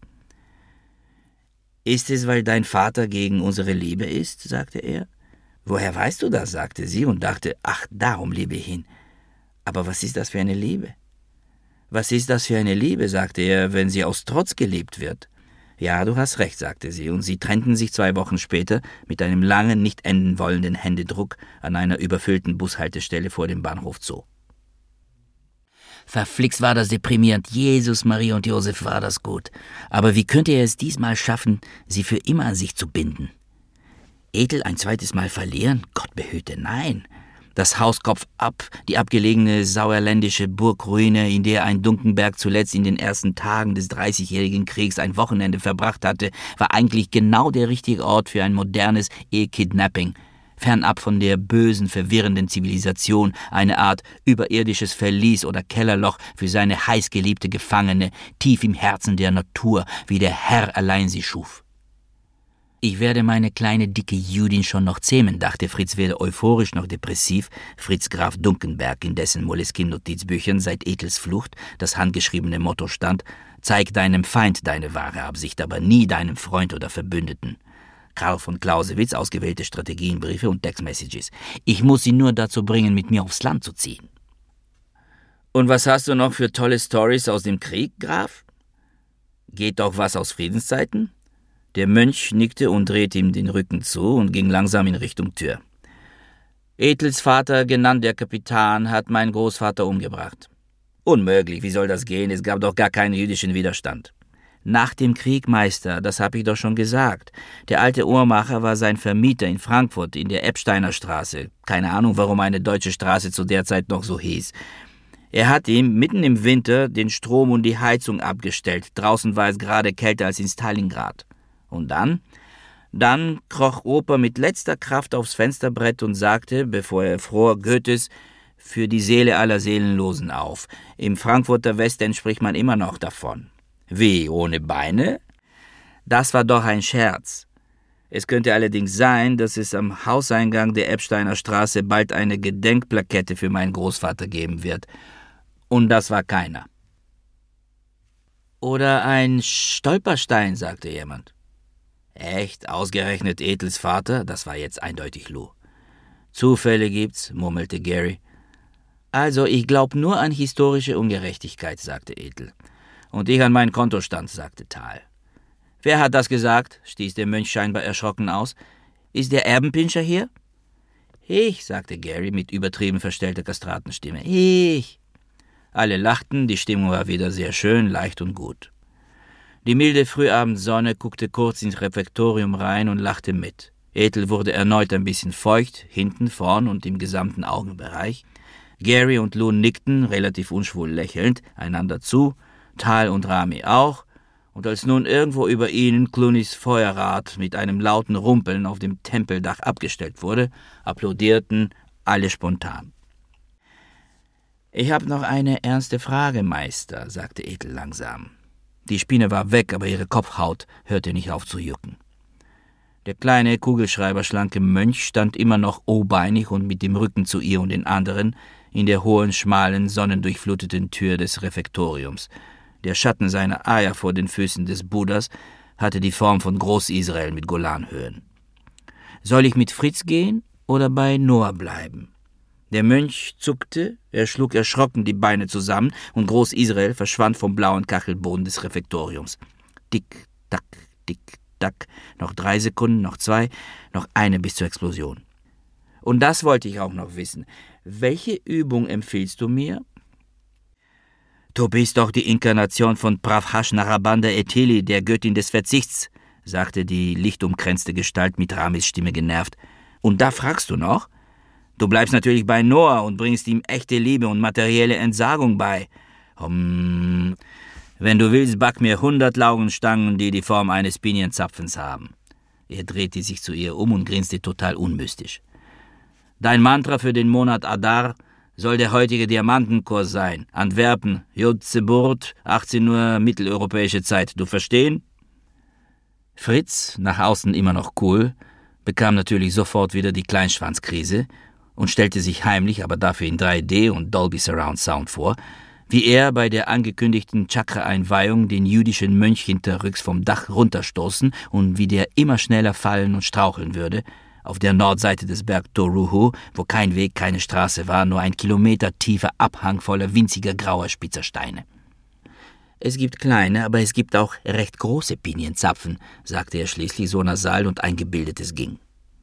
»Ist es, weil dein Vater gegen unsere Liebe ist?« sagte er. »Woher weißt du das?« sagte sie und dachte: »Ach, darum liebe ich ihn. Aber was ist das für eine Liebe?« »Was ist das für eine Liebe?« sagte er, »wenn sie aus Trotz gelebt wird?« »Ja, du hast recht«, sagte sie, und sie trennten sich zwei Wochen später mit einem langen, nicht enden wollenden Händedruck an einer überfüllten Bushaltestelle vor dem Bahnhof Zoo. Verflixt war das deprimierend. Jesus, Maria und Josef, war das gut. Aber wie könnte er es diesmal schaffen, sie für immer an sich zu binden? Ethel ein zweites Mal verlieren? Gott behüte, nein. Das Haus Kopf ab, die abgelegene sauerländische Burgruine, in der ein Dunkenberg zuletzt in den ersten Tagen des Dreißigjährigen Kriegs ein Wochenende verbracht hatte, war eigentlich genau der richtige Ort für ein modernes Ehekidnapping. Fernab von der bösen, verwirrenden Zivilisation, eine Art überirdisches Verlies oder Kellerloch für seine heißgeliebte Gefangene, tief im Herzen der Natur, wie der Herr allein sie schuf. Ich werde meine kleine, dicke Judin schon noch zähmen, dachte Fritz weder euphorisch noch depressiv. Fritz Graf Dunkenberg, in dessen Moleskine-Notizbüchern seit Ethels Flucht das handgeschriebene Motto stand: Zeig deinem Feind deine wahre Absicht, aber nie deinem Freund oder Verbündeten. Karl von Clausewitz, ausgewählte Strategienbriefe und Textmessages. Ich muss sie nur dazu bringen, mit mir aufs Land zu ziehen. Und was hast du noch für tolle Stories aus dem Krieg, Graf? Geht doch was aus Friedenszeiten? Der Mönch nickte und drehte ihm den Rücken zu und ging langsam in Richtung Tür. Ethels Vater, genannt der Kapitän, hat meinen Großvater umgebracht. Unmöglich, wie soll das gehen? Es gab doch gar keinen jüdischen Widerstand. Nach dem Krieg, Meister, das habe ich doch schon gesagt. Der alte Uhrmacher war sein Vermieter in Frankfurt, in der Eppsteiner Straße. Keine Ahnung, warum eine deutsche Straße zu der Zeit noch so hieß. Er hat ihm mitten im Winter den Strom und die Heizung abgestellt. Draußen war es gerade kälter als in Stalingrad. Und dann? Dann kroch Opa mit letzter Kraft aufs Fensterbrett und sagte, bevor er fror, Goethes »Für die Seele aller Seelenlosen auf«. Im Frankfurter Westend spricht man immer noch davon. Wie, ohne Beine? Das war doch ein Scherz. Es könnte allerdings sein, dass es am Hauseingang der Eppsteiner Straße bald eine Gedenkplakette für meinen Großvater geben wird. Und das war keiner. Oder ein Stolperstein, sagte jemand. Echt, ausgerechnet Ethels Vater? Das war jetzt eindeutig Lou. Zufälle gibt's, murmelte Gary. Also, ich glaub nur an historische Ungerechtigkeit, sagte Ethel. Und ich an meinen Kontostand, sagte Thal. Wer hat das gesagt? Stieß der Mönch scheinbar erschrocken aus. Ist der Erbenpinscher hier? Ich, sagte Gary mit übertrieben verstellter Kastratenstimme. Ich. Alle lachten, die Stimmung war wieder sehr schön, leicht und gut. Die milde Frühabendsonne guckte kurz ins Refektorium rein und lachte mit. Ethel wurde erneut ein bisschen feucht, hinten, vorn und im gesamten Augenbereich. Gary und Lou nickten, relativ unschwul lächelnd, einander zu, Thal und Rami auch, und als nun irgendwo über ihnen Clooneys Feuerrad mit einem lauten Rumpeln auf dem Tempeldach abgestellt wurde, applaudierten alle spontan. »Ich habe noch eine ernste Frage, Meister«, sagte Ethel langsam. Die Spinne war weg, aber ihre Kopfhaut hörte nicht auf zu jucken. Der kleine, kugelschreiberschlanke Mönch stand immer noch obeinig und mit dem Rücken zu ihr und den anderen in der hohen, schmalen, sonnendurchfluteten Tür des Refektoriums. Der Schatten seiner Eier vor den Füßen des Buddhas hatte die Form von Groß-Israel mit Golanhöhen. »Soll ich mit Fritz gehen oder bei Noah bleiben?« Der Mönch zuckte, er schlug erschrocken die Beine zusammen und Groß-Israel verschwand vom blauen Kachelboden des Refektoriums. Dick, dack, dick, dack, noch drei Sekunden, noch zwei, noch eine bis zur Explosion. Und das wollte ich auch noch wissen. Welche Übung empfiehlst du mir? Du bist doch die Inkarnation von Pravhash Narabanda Etheli, der Göttin des Verzichts, sagte die lichtumkränzte Gestalt mit Ramis Stimme genervt. Und da fragst du noch? Du bleibst natürlich bei Noah und bringst ihm echte Liebe und materielle Entsagung bei. Hm, wenn du willst, back mir hundert Laugenstangen, die die Form eines Pinienzapfens haben. Er drehte sich zu ihr um und grinste total unmystisch. Dein Mantra für den Monat Adar soll der heutige Diamantenkurs sein. Antwerpen, Jotzeburt, achtzehn Uhr mitteleuropäische Zeit. Du verstehen? Fritz, nach außen immer noch cool, bekam natürlich sofort wieder die Kleinschwanzkrise und stellte sich heimlich, aber dafür in drei D und Dolby Surround Sound vor, wie er bei der angekündigten Chakra-Einweihung den jüdischen Mönch hinterrücks vom Dach runterstoßen und wie der immer schneller fallen und straucheln würde, auf der Nordseite des Berg Toruhu, wo kein Weg, keine Straße war, nur ein Kilometer tiefer Abhang voller winziger grauer spitzer Steine. Es gibt kleine, aber es gibt auch recht große Pinienzapfen, sagte er schließlich so nasal und eingebildet es ging.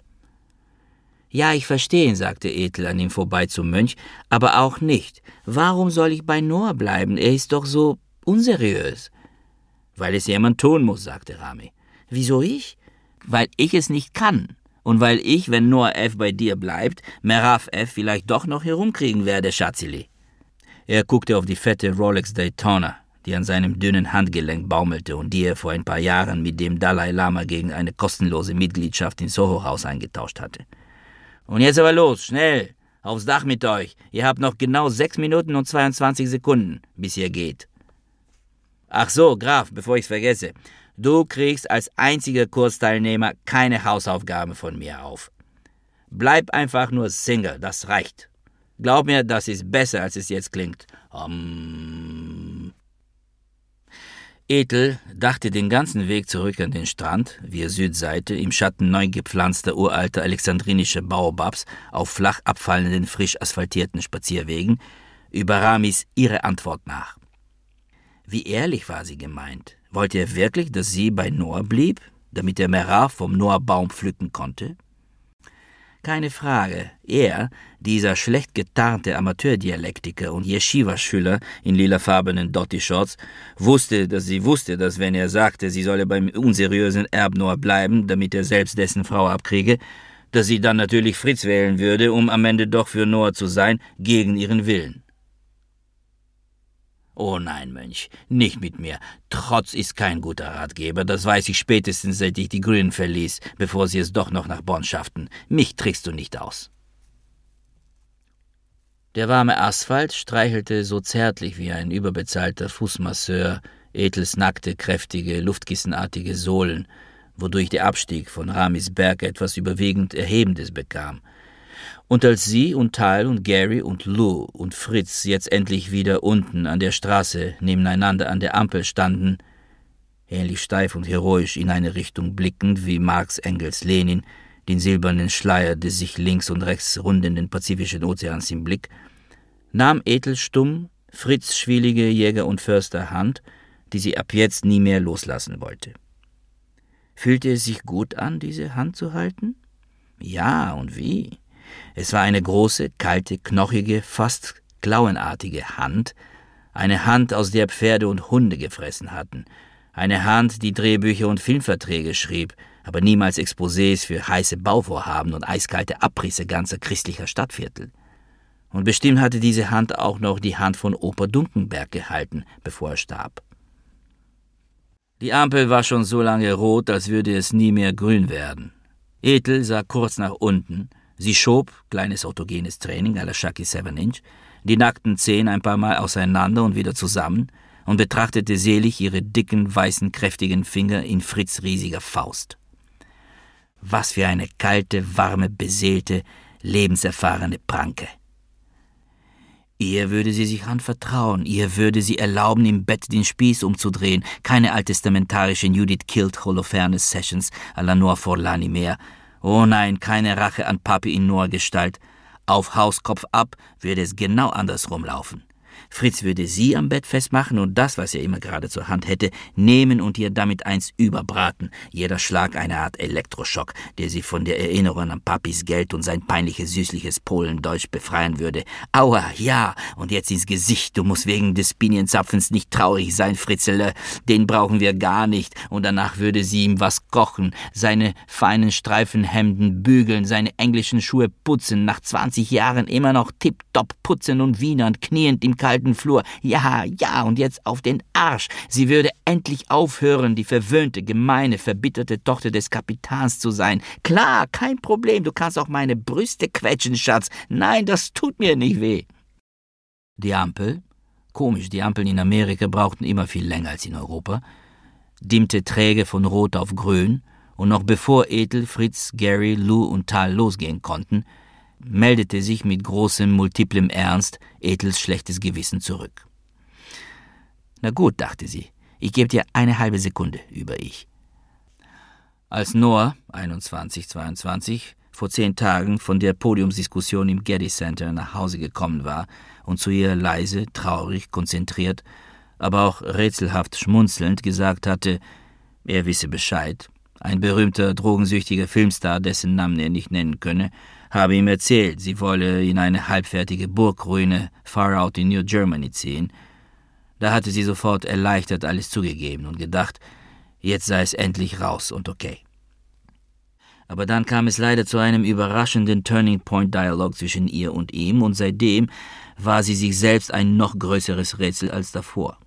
Ja, ich verstehe, sagte Ethel an ihm vorbei zum Mönch, aber auch nicht. Warum soll ich bei Noah bleiben? Er ist doch so unseriös. Weil es jemand tun muss, sagte Rami. Wieso ich? Weil ich es nicht kann. Und weil ich, wenn Noah F. bei dir bleibt, Merav F. vielleicht doch noch herumkriegen werde, Schatzili. Er guckte auf die fette Rolex Daytona, die an seinem dünnen Handgelenk baumelte und die er vor ein paar Jahren mit dem Dalai Lama gegen eine kostenlose Mitgliedschaft in Soho-Haus eingetauscht hatte. Und jetzt aber los, schnell, aufs Dach mit euch. Ihr habt noch genau sechs Minuten und zweiundzwanzig Sekunden, bis ihr geht. Ach so, Graf, bevor ich's vergesse. Du kriegst als einziger Kursteilnehmer keine Hausaufgaben von mir auf. Bleib einfach nur Single, das reicht. Glaub mir, das ist besser, als es jetzt klingt. Um. Ethel dachte den ganzen Weg zurück an den Strand, via Südseite, im Schatten neu gepflanzter uralter alexandrinischer Baobabs auf flach abfallenden, frisch asphaltierten Spazierwegen, über Ramis ihre Antwort nach. Wie ehrlich war sie gemeint? Wollte er wirklich, dass sie bei Noah blieb, damit er Merav vom Noah-Baum pflücken konnte? Keine Frage, er, dieser schlecht getarnte Amateurdialektiker und Yeshiva-Schüler in lilafarbenen Dotti-Shorts, wusste, dass sie wusste, dass wenn er sagte, sie solle beim unseriösen Erb Noah bleiben, damit er selbst dessen Frau abkriege, dass sie dann natürlich Fritz wählen würde, um am Ende doch für Noah zu sein, gegen ihren Willen. Oh nein, Mönch, nicht mit mir. Trotz ist kein guter Ratgeber, das weiß ich spätestens, seit ich die Grünen verließ, bevor sie es doch noch nach Bonn schafften. Mich trickst du nicht aus. Der warme Asphalt streichelte so zärtlich wie ein überbezahlter Fußmasseur Ethels nackte, kräftige, luftkissenartige Sohlen, wodurch der Abstieg von Ramis Berg etwas überwiegend Erhebendes bekam. Und als sie und Tal und Gary und Lou und Fritz jetzt endlich wieder unten an der Straße nebeneinander an der Ampel standen, ähnlich steif und heroisch in eine Richtung blickend wie Marx, Engels, Lenin, den silbernen Schleier des sich links und rechts rundenden Pazifischen Ozeans im Blick, nahm Ethel stumm Fritz' schwielige Jäger- und Förster-Hand, die sie ab jetzt nie mehr loslassen wollte. Fühlte es sich gut an, diese Hand zu halten? Ja, und wie? Es war eine große, kalte, knochige, fast klauenartige Hand, eine Hand, aus der Pferde und Hunde gefressen hatten, eine Hand, die Drehbücher und Filmverträge schrieb, aber niemals Exposés für heiße Bauvorhaben und eiskalte Abrisse ganzer christlicher Stadtviertel. Und bestimmt hatte diese Hand auch noch die Hand von Opa Dunkenberg gehalten, bevor er starb. Die Ampel war schon so lange rot, als würde es nie mehr grün werden. Ethel sah kurz nach unten. Sie schob, kleines autogenes Training à la Shaki Seven Inch, die nackten Zehen ein paar Mal auseinander und wieder zusammen und betrachtete selig ihre dicken, weißen, kräftigen Finger in Fritz' riesiger Faust. Was für eine kalte, warme, beseelte, lebenserfahrene Pranke. Ihr würde sie sich anvertrauen, ihr würde sie erlauben, im Bett den Spieß umzudrehen, keine alttestamentarischen Judith Kilt Holofernes Sessions à la Noir Forlani mehr. Oh nein, keine Rache an Papi in Noah-Gestalt. Auf Hauskopf ab würde es genau andersrum laufen. Fritz würde sie am Bett festmachen und das, was er immer gerade zur Hand hätte, nehmen und ihr damit eins überbraten. Jeder Schlag eine Art Elektroschock, der sie von der Erinnerung an Papis Geld und sein peinliches, süßliches Polendeutsch befreien würde. Aua, ja, und jetzt ins Gesicht. Du musst wegen des Pinienzapfens nicht traurig sein, Fritzele. Den brauchen wir gar nicht. Und danach würde sie ihm was kochen, seine feinen Streifenhemden bügeln, seine englischen Schuhe putzen, nach zwanzig Jahren immer noch tipptopp putzen und wienern, kniend im kalten Flur. Ja, ja, und jetzt auf den Arsch. Sie würde endlich aufhören, die verwöhnte, gemeine, verbitterte Tochter des Kapitans zu sein. Klar, kein Problem, du kannst auch meine Brüste quetschen, Schatz. Nein, das tut mir nicht weh. Die Ampel, komisch, die Ampeln in Amerika brauchten immer viel länger als in Europa, dimmte träge von Rot auf Grün, und noch bevor Ethel, Fritz, Gary, Lou und Tal losgehen konnten, meldete sich mit großem, multiplem Ernst Ethels schlechtes Gewissen zurück. Na gut, dachte sie, ich gebe dir eine halbe Sekunde über ich. Als Noah, einundzwanzig, zweiundzwanzig, vor zehn Tagen von der Podiumsdiskussion im Getty Center nach Hause gekommen war und zu ihr leise, traurig, konzentriert, aber auch rätselhaft schmunzelnd gesagt hatte, er wisse Bescheid, ein berühmter, drogensüchtiger Filmstar, dessen Namen er nicht nennen könne, habe ihm erzählt, sie wolle in eine halbfertige Burgruine far out in New Germany ziehen. Da hatte sie sofort erleichtert alles zugegeben und gedacht, jetzt sei es endlich raus und okay. Aber dann kam es leider zu einem überraschenden Turning-Point-Dialog zwischen ihr und ihm, und seitdem war sie sich selbst ein noch größeres Rätsel als davor.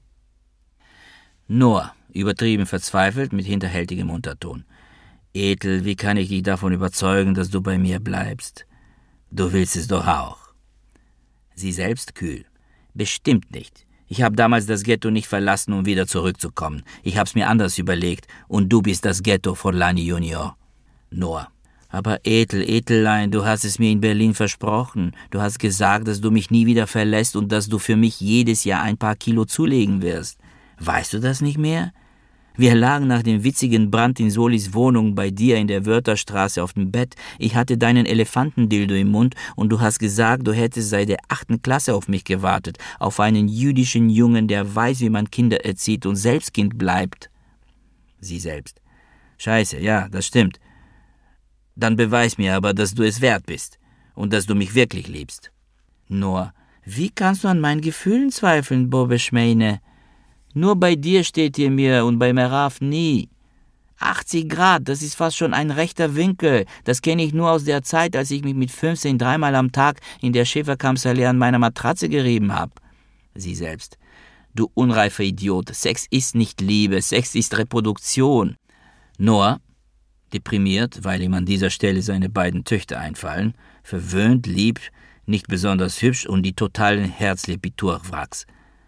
Noah, übertrieben verzweifelt, mit hinterhältigem Unterton. Ethel, wie kann ich dich davon überzeugen, dass du bei mir bleibst? Du willst es doch auch. Sie selbst kühl. Bestimmt nicht. Ich habe damals das Ghetto nicht verlassen, um wieder zurückzukommen. Ich hab's mir anders überlegt, und du bist das Ghetto, Forlani Junior. Noah. Aber Ethel, Ethelein, du hast es mir in Berlin versprochen. Du hast gesagt, dass du mich nie wieder verlässt und dass du für mich jedes Jahr ein paar Kilo zulegen wirst. Weißt du das nicht mehr? Wir lagen nach dem witzigen Brand in Solis Wohnung bei dir in der Wörterstraße auf dem Bett. Ich hatte deinen Elefantendildo im Mund und du hast gesagt, du hättest seit der achten Klasse auf mich gewartet, auf einen jüdischen Jungen, der weiß, wie man Kinder erzieht und selbst Kind bleibt. Sie selbst. Scheiße, ja, das stimmt. Dann beweis mir aber, dass du es wert bist und dass du mich wirklich liebst. Noah. Wie kannst du an meinen Gefühlen zweifeln, Bobbe Schmeine? Nur bei dir steht ihr mir und bei Merav nie. achtzig Grad, das ist fast schon ein rechter Winkel. Das kenne ich nur aus der Zeit, als ich mich mit fünfzehn dreimal am Tag in der Schäferkampfsallee an meiner Matratze gerieben habe. Sie selbst. Du unreifer Idiot, Sex ist nicht Liebe, Sex ist Reproduktion. Noah, deprimiert, weil ihm an dieser Stelle seine beiden Töchter einfallen, verwöhnt, lieb, nicht besonders hübsch und die totalen Herzlepitur-Wracks.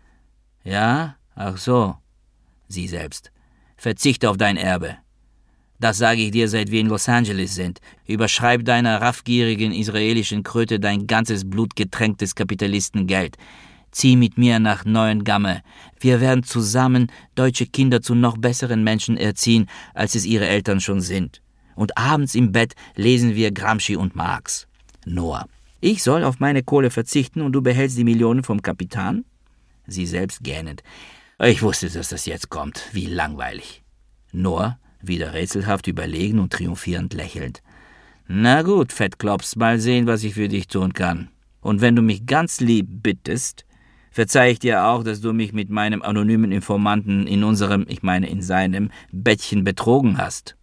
Ja? Ach so, sie selbst. Verzichte auf dein Erbe. Das sage ich dir, seit wir in Los Angeles sind. Überschreib deiner raffgierigen israelischen Kröte dein ganzes blutgetränktes Kapitalistengeld. Zieh mit mir nach Neuengamme. Wir werden zusammen deutsche Kinder zu noch besseren Menschen erziehen, als es ihre Eltern schon sind. Und abends im Bett lesen wir Gramsci und Marx. Noah. Ich soll auf meine Kohle verzichten und du behältst die Millionen vom Kapitan? Sie selbst gähnend. Ich wusste, dass das jetzt kommt. Wie langweilig. Noah, wieder rätselhaft überlegen und triumphierend lächelnd. Na gut, Fettklops, mal sehen, was ich für dich tun kann. Und wenn du mich ganz lieb bittest, verzeih ich dir auch, dass du mich mit meinem anonymen Informanten in unserem, ich meine in seinem, Bettchen betrogen hast.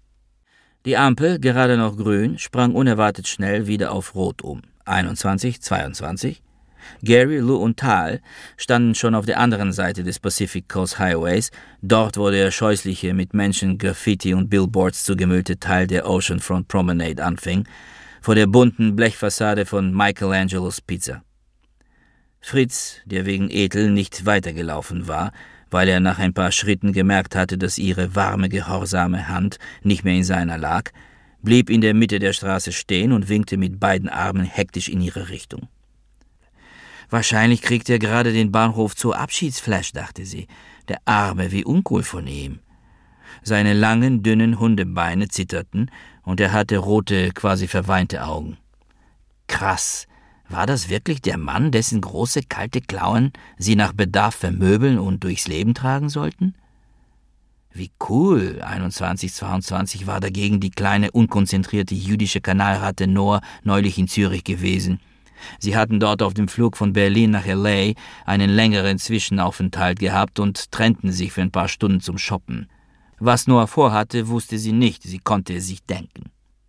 Die Ampel, gerade noch grün, sprang unerwartet schnell wieder auf Rot um. einundzwanzig, zweiundzwanzig. Gary, Lou und Tal standen schon auf der anderen Seite des Pacific Coast Highways, dort wo der scheußliche, mit Menschen, Graffiti und Billboards zugemüllte Teil der Oceanfront Promenade anfing, vor der bunten Blechfassade von Michelangelos Pizza. Fritz, der wegen Ethel nicht weitergelaufen war, weil er nach ein paar Schritten gemerkt hatte, dass ihre warme, gehorsame Hand nicht mehr in seiner lag, blieb in der Mitte der Straße stehen und winkte mit beiden Armen hektisch in ihre Richtung. Wahrscheinlich kriegt er gerade den Bahnhof zur Abschiedsflash, dachte sie. Der Arme, wie uncool von ihm. Seine langen, dünnen Hundebeine zitterten und er hatte rote, quasi verweinte Augen. Krass, war das wirklich der Mann, dessen große, kalte Klauen sie nach Bedarf vermöbeln und durchs Leben tragen sollten? Wie cool, einundzwanzig, zweiundzwanzig war dagegen die kleine, unkonzentrierte jüdische Kanalratte Noah neulich in Zürich gewesen. Sie hatten dort auf dem Flug von Berlin nach L A einen längeren Zwischenaufenthalt gehabt und trennten sich für ein paar Stunden zum Shoppen. Was Noah vorhatte, wusste sie nicht, sie konnte es sich denken.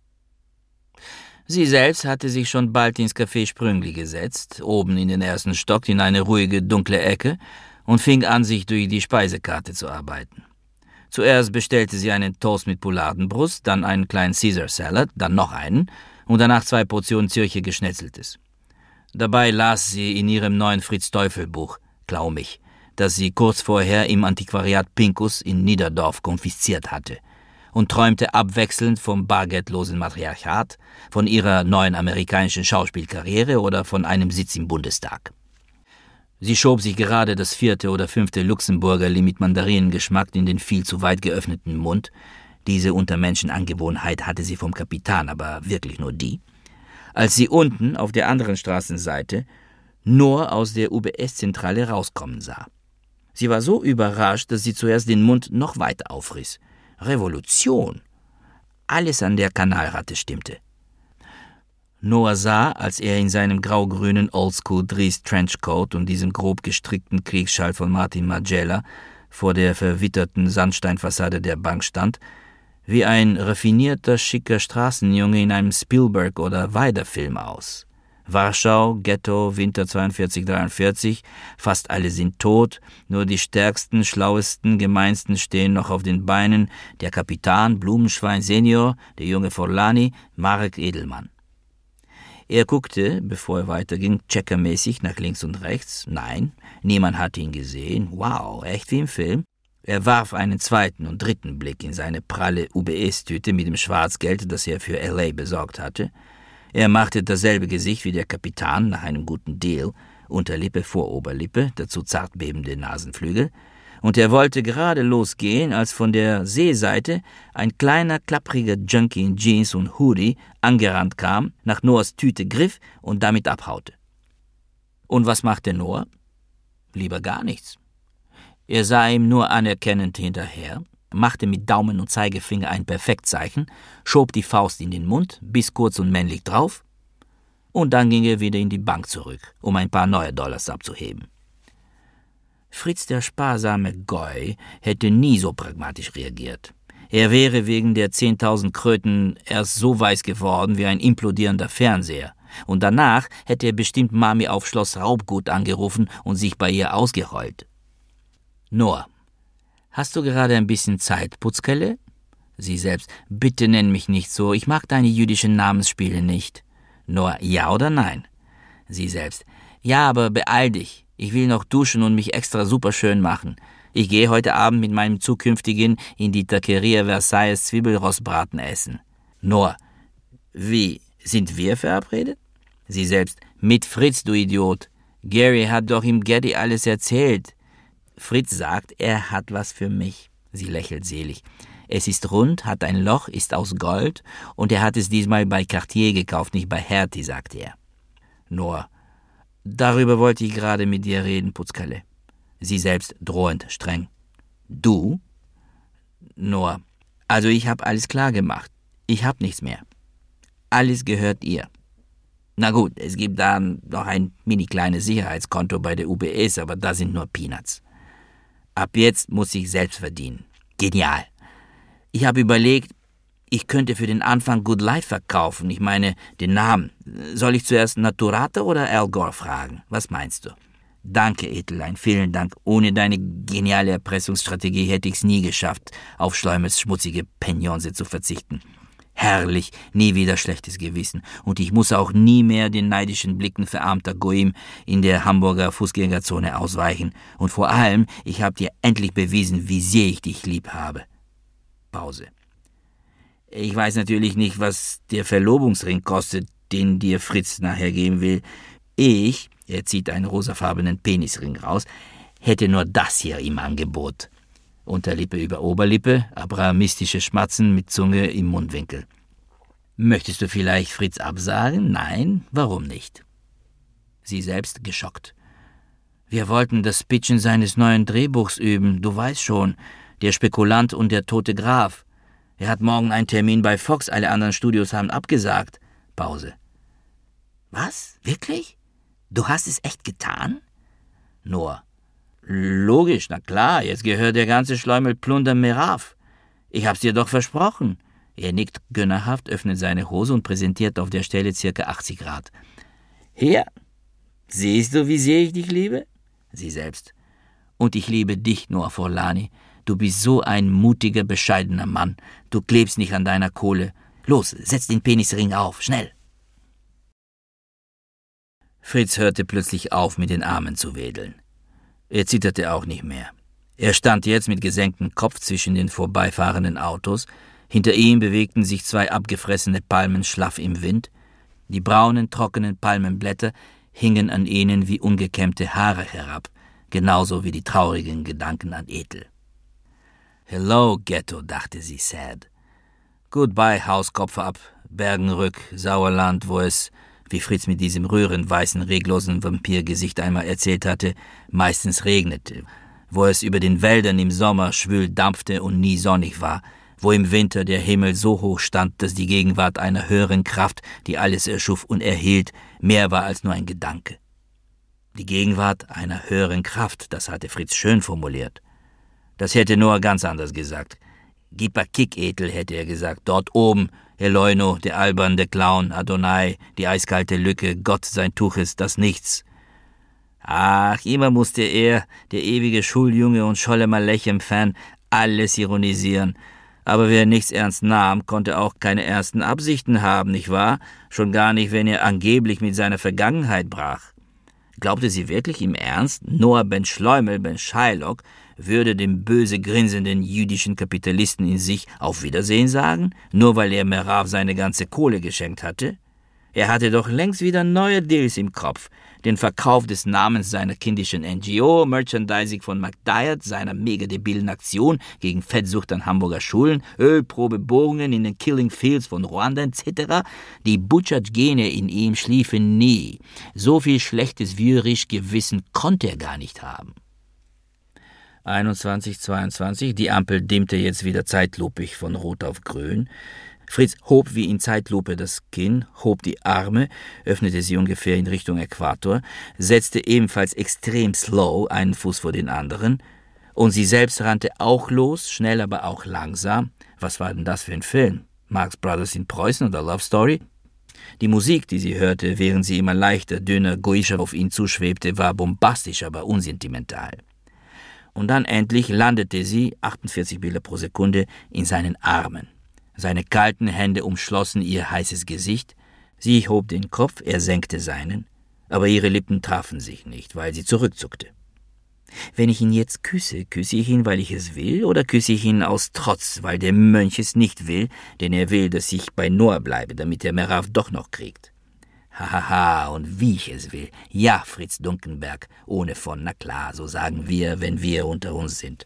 Sie selbst hatte sich schon bald ins Café Sprüngli gesetzt, oben in den ersten Stock in eine ruhige, dunkle Ecke und fing an, sich durch die Speisekarte zu arbeiten. Zuerst bestellte sie einen Toast mit Poulardenbrust, dann einen kleinen Caesar Salad, dann noch einen und danach zwei Portionen Zürcher Geschnetzeltes. Dabei las sie in ihrem neuen Fritz-Teufel-Buch, Klau mich, das sie kurz vorher im Antiquariat Pinkus in Niederdorf konfisziert hatte, und träumte abwechselnd vom bargeldlosen Matriarchat, von ihrer neuen amerikanischen Schauspielkarriere oder von einem Sitz im Bundestag. Sie schob sich gerade das vierte oder fünfte Luxemburgerli mit Mandarinengeschmack in den viel zu weit geöffneten Mund. Diese Untermenschenangewohnheit hatte sie vom Kapitän, aber wirklich nur die. Als sie unten auf der anderen Straßenseite nur aus der U B S-Zentrale rauskommen sah. Sie war so überrascht, dass sie zuerst den Mund noch weiter aufriss. Revolution! Alles an der Kanalratte stimmte. Noah sah, als er in seinem grau-grünen Oldschool-Dries-Trenchcoat und diesem grob gestrickten Kriegsschal von Martin Margiela vor der verwitterten Sandsteinfassade der Bank stand, wie ein raffinierter, schicker Straßenjunge in einem Spielberg- oder Weider-Film aus. Warschau, Ghetto, Winter zweiundvierzig dreiundvierzig, fast alle sind tot, nur die stärksten, schlauesten, gemeinsten stehen noch auf den Beinen, der Kapitän Blumenschwein Senior, der junge Forlani, Marek Edelmann. Er guckte, bevor er weiterging, checkermäßig nach links und rechts. Nein, niemand hatte ihn gesehen. Wow, echt wie im Film. Er warf einen zweiten und dritten Blick in seine pralle U B S-Tüte mit dem Schwarzgeld, das er für L A besorgt hatte. Er machte dasselbe Gesicht wie der Kapitän nach einem guten Deal, Unterlippe vor Oberlippe, dazu zart bebende Nasenflügel, und er wollte gerade losgehen, als von der Seeseite ein kleiner, klappriger Junkie in Jeans und Hoodie angerannt kam, nach Noahs Tüte griff und damit abhaute. Und was machte Noah? Lieber gar nichts. Er sah ihm nur anerkennend hinterher, machte mit Daumen und Zeigefinger ein Perfektzeichen, schob die Faust in den Mund, biss kurz und männlich drauf, und dann ging er wieder in die Bank zurück, um ein paar neue Dollars abzuheben. Fritz, der sparsame Goy, hätte nie so pragmatisch reagiert. Er wäre wegen der zehntausend Kröten erst so weiß geworden wie ein implodierender Fernseher, und danach hätte er bestimmt Mami auf Schloss Raubgut angerufen und sich bei ihr ausgeheult. Noah, hast du gerade ein bisschen Zeit, Putzkelle? Sie selbst, bitte nenn mich nicht so, ich mag deine jüdischen Namensspiele nicht. Noah, ja oder nein? Sie selbst, ja, aber beeil dich. Ich will noch duschen und mich extra super schön machen. Ich gehe heute Abend mit meinem Zukünftigen in die Taqueria Versailles Zwiebelrostbraten essen. Noah, wie, sind wir verabredet? Sie selbst, mit Fritz, du Idiot. Gary hat doch im Getty alles erzählt. Fritz sagt, er hat was für mich. Sie lächelt selig. Es ist rund, hat ein Loch, ist aus Gold und er hat es diesmal bei Cartier gekauft, nicht bei Hertie, sagt er. Noah, darüber wollte ich gerade mit dir reden, Putzkalle. Sie selbst drohend streng. Du? Noah, also ich habe alles klar gemacht. Ich habe nichts mehr. Alles gehört ihr. Na gut, es gibt da noch ein mini kleines Sicherheitskonto bei der U B S, aber da sind nur Peanuts. Ab jetzt muss ich selbst verdienen. Genial. Ich habe überlegt, ich könnte für den Anfang Good Life verkaufen. Ich meine, den Namen. Soll ich zuerst Naturata oder Al Gore fragen? Was meinst du? Danke, Edelein, vielen Dank. Ohne deine geniale Erpressungsstrategie hätte ich es nie geschafft, auf Schleumels schmutzige Penionse zu verzichten. Herrlich, nie wieder schlechtes Gewissen. Und ich muss auch nie mehr den neidischen Blicken verarmter Goim in der Hamburger Fußgängerzone ausweichen. Und vor allem, ich habe dir endlich bewiesen, wie sehr ich dich lieb habe. Pause. Ich weiß natürlich nicht, was der Verlobungsring kostet, den dir Fritz nachher geben will. Ich, er zieht einen rosafarbenen Penisring raus, hätte nur das hier im Angebot. Unterlippe über Oberlippe, abrahamistische Schmatzen mit Zunge im Mundwinkel. Möchtest du vielleicht Fritz absagen? Nein, warum nicht? Sie selbst geschockt. Wir wollten das Pitchen seines neuen Drehbuchs üben, du weißt schon, der Spekulant und der tote Graf. Er hat morgen einen Termin bei Fox, alle anderen Studios haben abgesagt. Pause. Was? Wirklich? Du hast es echt getan? Noah. Logisch, na klar, jetzt gehört der ganze Schleumelplunder mir auf. Ich hab's dir doch versprochen. Er nickt gönnerhaft, öffnet seine Hose und präsentiert auf der Stelle circa achtzig Grad. Hier, siehst du, wie sehr ich dich liebe? Sie selbst. Und ich liebe dich, Noah Forlani. Du bist so ein mutiger, bescheidener Mann. Du klebst nicht an deiner Kohle. Los, setz den Penisring auf, schnell. Fritz hörte plötzlich auf, mit den Armen zu wedeln. Er zitterte auch nicht mehr. Er stand jetzt mit gesenktem Kopf zwischen den vorbeifahrenden Autos. Hinter ihm bewegten sich zwei abgefressene Palmen schlaff im Wind. Die braunen, trockenen Palmenblätter hingen an ihnen wie ungekämmte Haare herab, genauso wie die traurigen Gedanken an Ethel. Hello, Ghetto, dachte sie sad. Goodbye, Hauskopf ab, Bergenrück, Sauerland, wo es, wie Fritz mit diesem röhrenweißen, reglosen Vampirgesicht einmal erzählt hatte, meistens regnete, wo es über den Wäldern im Sommer schwül dampfte und nie sonnig war, wo im Winter der Himmel so hoch stand, dass die Gegenwart einer höheren Kraft, die alles erschuf und erhielt, mehr war als nur ein Gedanke. Die Gegenwart einer höheren Kraft, das hatte Fritz schön formuliert. Das hätte Noah ganz anders gesagt. Gib a Kick, Ethel, hätte er gesagt. Dort oben, Eloino, der Alban, der Clown, Adonai, die eiskalte Lücke, Gott, sein Tuch ist das Nichts. Ach, immer musste er, der ewige Schuljunge und Scholem Alechem-Fan, alles ironisieren. Aber wer nichts ernst nahm, konnte auch keine ernsten Absichten haben, nicht wahr? Schon gar nicht, wenn er angeblich mit seiner Vergangenheit brach. Glaubte sie wirklich im Ernst, Noah ben Schleumel ben Shylock würde dem böse grinsenden jüdischen Kapitalisten in sich auf Wiedersehen sagen, nur weil er Merav seine ganze Kohle geschenkt hatte? Er hatte doch längst wieder neue Deals im Kopf. Den Verkauf des Namens seiner kindischen N G O, Merchandising von McDiet, seiner mega debilen Aktion gegen Fettsucht an Hamburger Schulen, Ölprobebohrungen in den Killing Fields von Ruanda et cetera. Die Butchert-Gene in ihm schliefen nie. So viel schlechtes Würisch Gewissen konnte er gar nicht haben. einundzwanzig zweiundzwanzig, die Ampel dimmte jetzt wieder zeitlupig von Rot auf Grün. Fritz hob wie in Zeitlupe das Kinn, hob die Arme, öffnete sie ungefähr in Richtung Äquator, setzte ebenfalls extrem slow einen Fuß vor den anderen, und sie selbst rannte auch los, schnell, aber auch langsam. Was war denn das für ein Film? Marx Brothers in Preußen oder Love Story? Die Musik, die sie hörte, während sie immer leichter, dünner, goischer auf ihn zuschwebte, war bombastisch, aber unsentimental. Und dann endlich landete sie, achtundvierzig Bilder pro Sekunde, in seinen Armen. Seine kalten Hände umschlossen ihr heißes Gesicht. Sie hob den Kopf, er senkte seinen, aber ihre Lippen trafen sich nicht, weil sie zurückzuckte. Wenn ich ihn jetzt küsse, küsse ich ihn, weil ich es will, oder küsse ich ihn aus Trotz, weil der Mönch es nicht will, denn er will, dass ich bei Noah bleibe, damit er Merav doch noch kriegt. Hahaha, und wie ich es will. Ja, Fritz Dunkenberg, ohne von, na klar, so sagen wir, wenn wir unter uns sind.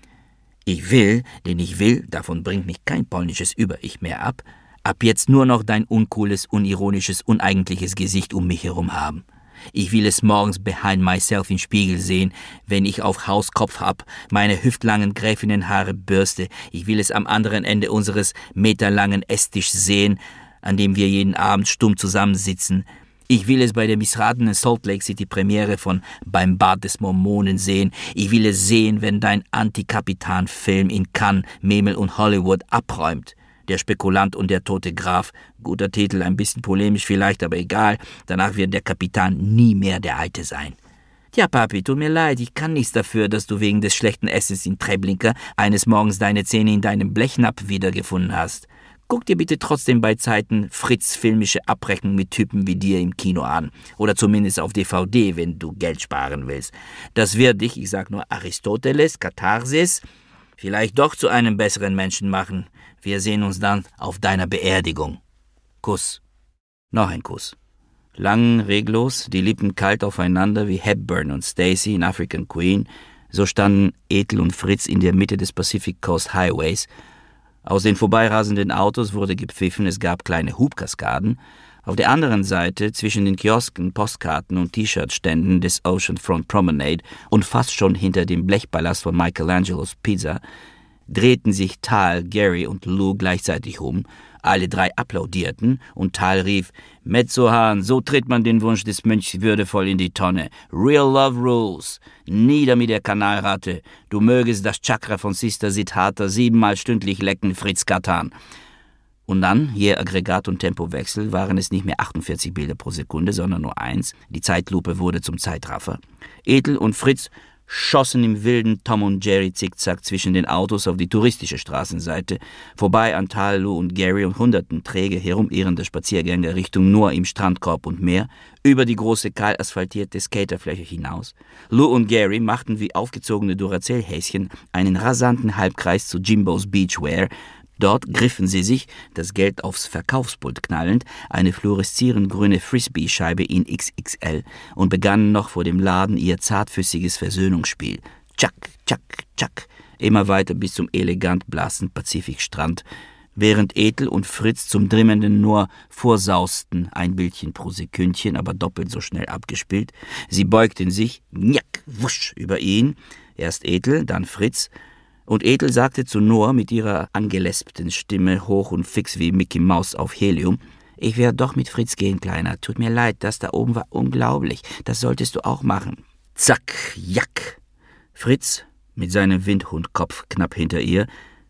Ich will, denn ich will, davon bringt mich kein polnisches Über-Ich mehr ab, ab jetzt nur noch dein uncooles, unironisches, uneigentliches Gesicht um mich herum haben. Ich will es morgens behind myself im Spiegel sehen, wenn ich auf Hauskopf hab, meine hüftlangen Gräfinnenhaare bürste. Ich will es am anderen Ende unseres meterlangen Esstischs sehen, an dem wir jeden Abend stumm zusammensitzen. Ich will es bei der missratenen Salt Lake City Premiere von Beim Bad des Mormonen sehen. Ich will es sehen, wenn dein Antikapitan-Film in Cannes, Memel und Hollywood abräumt. Der Spekulant und der tote Graf. Guter Titel, ein bisschen polemisch vielleicht, aber egal. Danach wird der Kapitan nie mehr der Alte sein. Tja, Papi, tut mir leid, ich kann nichts dafür, dass du wegen des schlechten Essens in Treblinka eines Morgens deine Zähne in deinem Blechnapf wiedergefunden hast. Guck dir bitte trotzdem bei Zeiten Fritz filmische Abrechnung mit Typen wie dir im Kino an. Oder zumindest auf D V D, wenn du Geld sparen willst. Das wird dich, ich sag nur Aristoteles, Katharsis, vielleicht doch zu einem besseren Menschen machen. Wir sehen uns dann auf deiner Beerdigung. Kuss. Noch ein Kuss. Lang, reglos, die Lippen kalt aufeinander wie Hepburn und Stacy in African Queen. So standen Ethel und Fritz in der Mitte des Pacific Coast Highways. Aus den vorbeirasenden Autos wurde gepfiffen, es gab kleine Hubkaskaden. Auf der anderen Seite, zwischen den Kiosken, Postkarten und T-Shirt-Ständen des Oceanfront Promenade und fast schon hinter dem Blechpalast von Michelangelos Pisa, drehten sich Tal, Gary und Lou gleichzeitig um. Alle drei applaudierten und Tal rief: Mezzohahn, so tritt man den Wunsch des Mönchs würdevoll in die Tonne. Real love rules. Nieder mit der Kanalratte. Du mögest das Chakra von Sister Siddhartha siebenmal stündlich lecken, Fritz Katan. Und dann, je Aggregat- und Tempowechsel, waren es nicht mehr achtundvierzig Bilder pro Sekunde, sondern nur eins. Die Zeitlupe wurde zum Zeitraffer. Ethel und Fritz schossen im wilden Tom und Jerry Zickzack zwischen den Autos auf die touristische Straßenseite, vorbei an Tal, Lou und Gary und hunderten träge herumirrender Spaziergänger Richtung nur im Strandkorb und Meer, über die große kahl asphaltierte Skaterfläche hinaus. Lou und Gary machten wie aufgezogene Duracell-Häschen einen rasanten Halbkreis zu Jimbo's Beachwear. Dort griffen sie sich, das Geld aufs Verkaufspult knallend, eine fluoreszierend grüne Frisbee-Scheibe in X X L und begannen noch vor dem Laden ihr zartfüßiges Versöhnungsspiel. Tschak, tschak, tschak, immer weiter bis zum elegant blassen Pazifikstrand, während Ethel und Fritz zum Drimmenden nur vorsausten, ein Bildchen pro Sekündchen, aber doppelt so schnell abgespielt. Sie beugten sich, njack, wusch, über ihn, erst Ethel, dann Fritz, und Ethel sagte zu Noah mit ihrer angeläspten Stimme, hoch und fix wie Mickey Maus auf Helium: Ich werde doch mit Fritz gehen, Kleiner. Tut mir leid, das da oben war unglaublich. Das solltest du auch machen. Zack, jack. Fritz, mit seinem Windhundkopf knapp hinter ihr,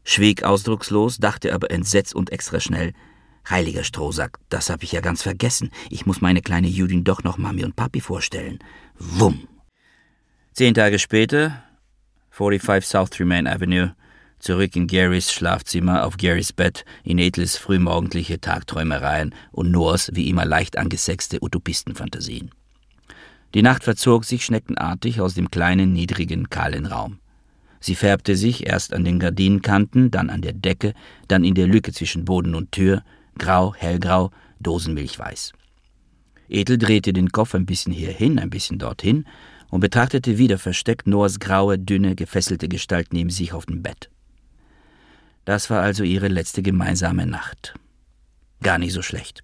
schwieg ausdruckslos, dachte aber entsetzt und extra schnell: »Heiliger Strohsack, das hab ich ja ganz vergessen. Ich muss meine kleine Judin doch noch Mami und Papi vorstellen.« Wumm. Zehn Tage später, fünfundvierzig South Tremaine Avenue, zurück in Garys Schlafzimmer, auf Garys Bett, in Ethels frühmorgendliche Tagträumereien und Noahs wie immer leicht angesexte Utopistenfantasien. Die Nacht verzog sich schneckenartig aus dem kleinen, niedrigen, kahlen Raum. Sie färbte sich erst an den Gardinenkanten, dann an der Decke, dann in der Lücke zwischen Boden und Tür, grau, hellgrau, dosenmilchweiß. Ethel drehte den Kopf ein bisschen hierhin, ein bisschen dorthin und betrachtete wieder versteckt Noahs graue, dünne, gefesselte Gestalt neben sich auf dem Bett. Das war also ihre letzte gemeinsame Nacht. Gar nicht so schlecht.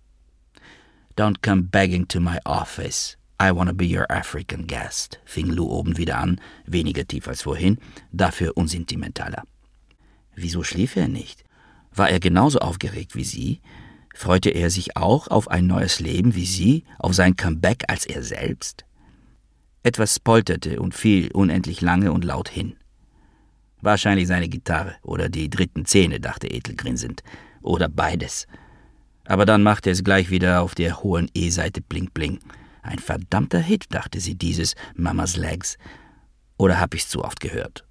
»Don't come begging to my office. I wanna be your African guest«, fing Lou oben wieder an, weniger tief als vorhin, dafür unsentimentaler. Wieso schlief er nicht? War er genauso aufgeregt wie sie? Freute er sich auch auf ein neues Leben wie sie, auf sein Comeback als er selbst? Etwas polterte und fiel unendlich lange und laut hin. Wahrscheinlich seine Gitarre oder die dritten Zähne, dachte Ethel grinsend. Oder beides. Aber dann machte es gleich wieder auf der hohen E-Seite Bling Bling. Ein verdammter Hit, dachte sie, dieses Mamas Legs. Oder hab ich's zu oft gehört?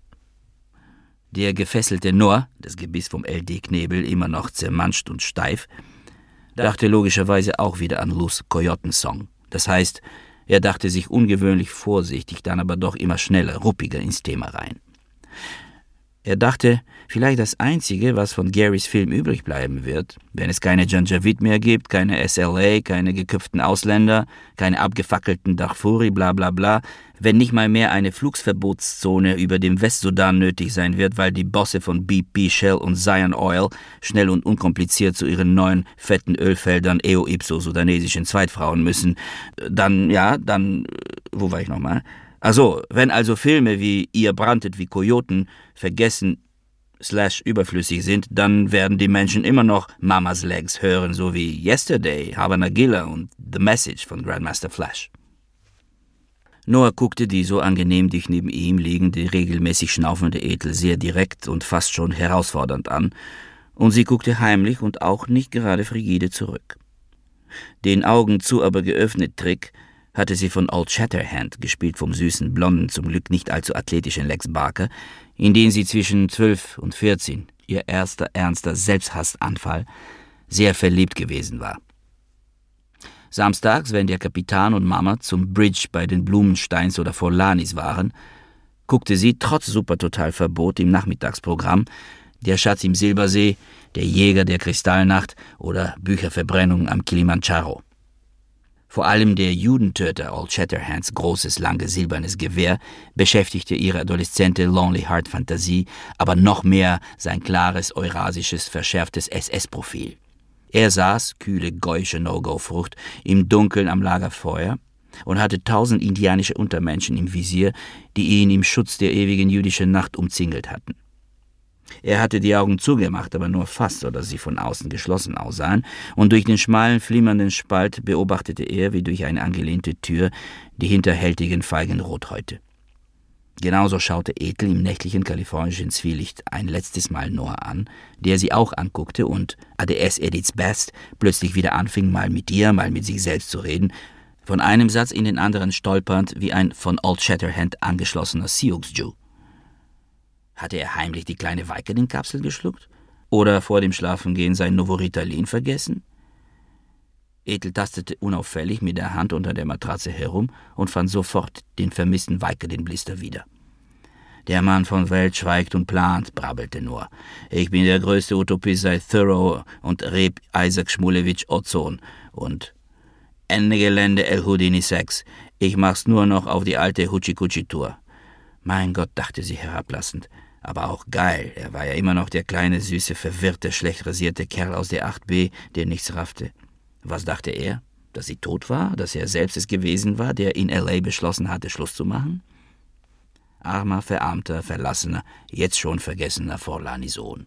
Der gefesselte Noah, das Gebiss vom L D-Knebel immer noch zermanscht und steif, dachte logischerweise auch wieder an Lus Kojoten-Song. Das heißt, er dachte sich ungewöhnlich vorsichtig, dann aber doch immer schneller, ruppiger ins Thema rein. Er dachte, vielleicht das Einzige, was von Garys Film übrig bleiben wird, wenn es keine Janjaweed mehr gibt, keine S L A, keine geköpften Ausländer, keine abgefackelten Darfuri, bla bla bla, wenn nicht mal mehr eine Flugsverbotszone über dem Westsudan nötig sein wird, weil die Bosse von B P, Shell und Zion Oil schnell und unkompliziert zu ihren neuen fetten Ölfeldern eo ipso sudanesischen Zweitfrauen müssen, dann, ja, dann, wo war ich nochmal? Also, wenn also Filme wie Ihr branntet wie Kojoten vergessen slash überflüssig sind, dann werden die Menschen immer noch Mamas Legs hören, so wie Yesterday, Havana Gilla und The Message von Grandmaster Flash. Noah guckte die so angenehm dicht neben ihm liegende, regelmäßig schnaufende Ethel sehr direkt und fast schon herausfordernd an, und sie guckte heimlich und auch nicht gerade frigide zurück. Den Augen zu aber geöffnet Trick hatte sie von Old Shatterhand, gespielt vom süßen, blonden, zum Glück nicht allzu athletischen Lex Barker, in den sie zwischen zwölf und vierzehn, ihr erster ernster Selbsthassanfall, sehr verliebt gewesen war. Samstags, wenn der Kapitän und Mama zum Bridge bei den Blumensteins oder Forlanis waren, guckte sie trotz Supertotalverbot im Nachmittagsprogramm Der Schatz im Silbersee, Der Jäger der Kristallnacht oder Bücherverbrennung am Kilimanjaro. Vor allem der Judentöter Old Shatterhands großes, langes, silbernes Gewehr beschäftigte ihre adoleszente Lonely Heart Fantasie, aber noch mehr sein klares, eurasisches, verschärftes S S-Profil. Er saß, kühle, geusche No-Go-Frucht, im Dunkeln am Lagerfeuer und hatte tausend indianische Untermenschen im Visier, die ihn im Schutz der ewigen jüdischen Nacht umzingelt hatten. Er hatte die Augen zugemacht, aber nur fast, sodass sie von außen geschlossen aussahen, und durch den schmalen, flimmernden Spalt beobachtete er, wie durch eine angelehnte Tür, die hinterhältigen, feigen Rothäute. Genauso schaute Ethel im nächtlichen kalifornischen Zwielicht ein letztes Mal Noah an, der sie auch anguckte und, A D S at its best, plötzlich wieder anfing, mal mit ihr, mal mit sich selbst zu reden, von einem Satz in den anderen stolpernd wie ein von Old Shatterhand angeschlossener Sioux-Jew. Hatte er heimlich die kleine Vicodin-Kapsel geschluckt? Oder vor dem Schlafengehen sein Novoritalin vergessen? Ethel tastete unauffällig mit der Hand unter der Matratze herum und fand sofort den vermissten Vicodin-Blister wieder. »Der Mann von Welt schweigt und plant«, brabbelte nur. »Ich bin der größte Utopist seit Thoreau und Reb Isaac Schmulewitsch Ozon und Ende Gelände El Houdini Sex. Ich mach's nur noch auf die alte Hutschi-Kutschi-Tour.« Mein Gott, dachte sie herablassend. Aber auch geil, er war ja immer noch der kleine, süße, verwirrte, schlecht rasierte Kerl aus der acht B, der nichts raffte. Was dachte er? Dass sie tot war? Dass er selbst es gewesen war, der in L A beschlossen hatte, Schluss zu machen? Armer, verarmter, verlassener, jetzt schon vergessener Forlani-Sohn.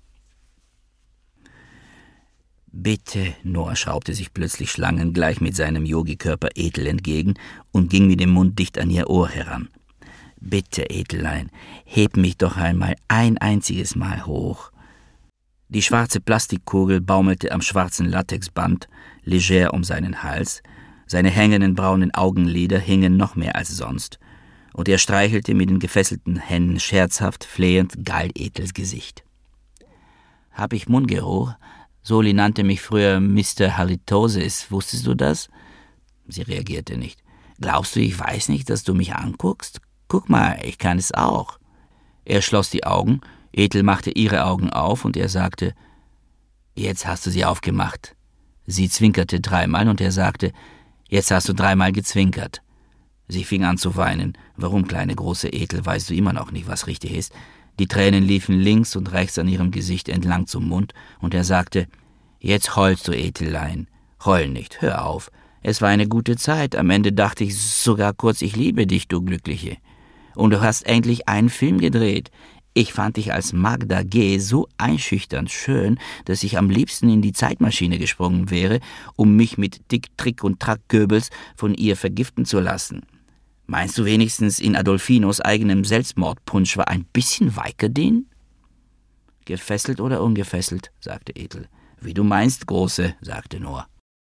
»Bitte«, Noah schraubte sich plötzlich schlangengleich mit seinem Yogi-Körper Ethel entgegen und ging mit dem Mund dicht an ihr Ohr heran. »Bitte, Edelein, heb mich doch einmal ein einziges Mal hoch.« Die schwarze Plastikkugel baumelte am schwarzen Latexband, leger um seinen Hals, seine hängenden braunen Augenlider hingen noch mehr als sonst, und er streichelte mit den gefesselten Händen scherzhaft, flehend Gall-Ethels Gesicht. »Hab ich Mundgeruch? Soli nannte mich früher Mister Halitosis, wusstest du das?« Sie reagierte nicht. »Glaubst du, ich weiß nicht, dass du mich anguckst? Guck mal, ich kann es auch.« Er schloss die Augen, Ethel machte ihre Augen auf und er sagte, »Jetzt hast du sie aufgemacht.« Sie zwinkerte dreimal und er sagte, »Jetzt hast du dreimal gezwinkert.« Sie fing an zu weinen. »Warum, kleine große Ethel, weißt du immer noch nicht, was richtig ist?« Die Tränen liefen links und rechts an ihrem Gesicht entlang zum Mund und er sagte, »Jetzt heulst du, Ethelein. Heul nicht, hör auf. Es war eine gute Zeit. Am Ende dachte ich sogar kurz, ich liebe dich, du Glückliche. Und du hast endlich einen Film gedreht. Ich fand dich als Magda G. so einschüchternd schön, dass ich am liebsten in die Zeitmaschine gesprungen wäre, um mich mit Dick, Trick und Track Goebbels von ihr vergiften zu lassen. Meinst du wenigstens, in Adolfinos eigenem Selbstmordpunsch war ein bisschen Vicodin?« »Gefesselt oder ungefesselt?« sagte Ethel. »Wie du meinst, Große«, sagte Noah.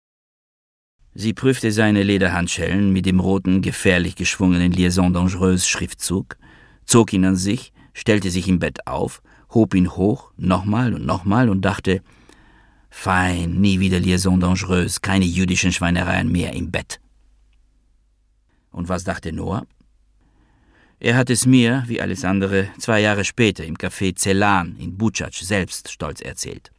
Sie prüfte seine Lederhandschellen mit dem roten, gefährlich geschwungenen Liaison Dangereuse Schriftzug, zog ihn an sich, stellte sich im Bett auf, hob ihn hoch, nochmal und nochmal und dachte, »Fein, nie wieder Liaison Dangereuse, keine jüdischen Schweinereien mehr im Bett.« Und was dachte Noah? Er hat es mir, wie alles andere, zwei Jahre später im Café Celan in Bučac selbst stolz erzählt.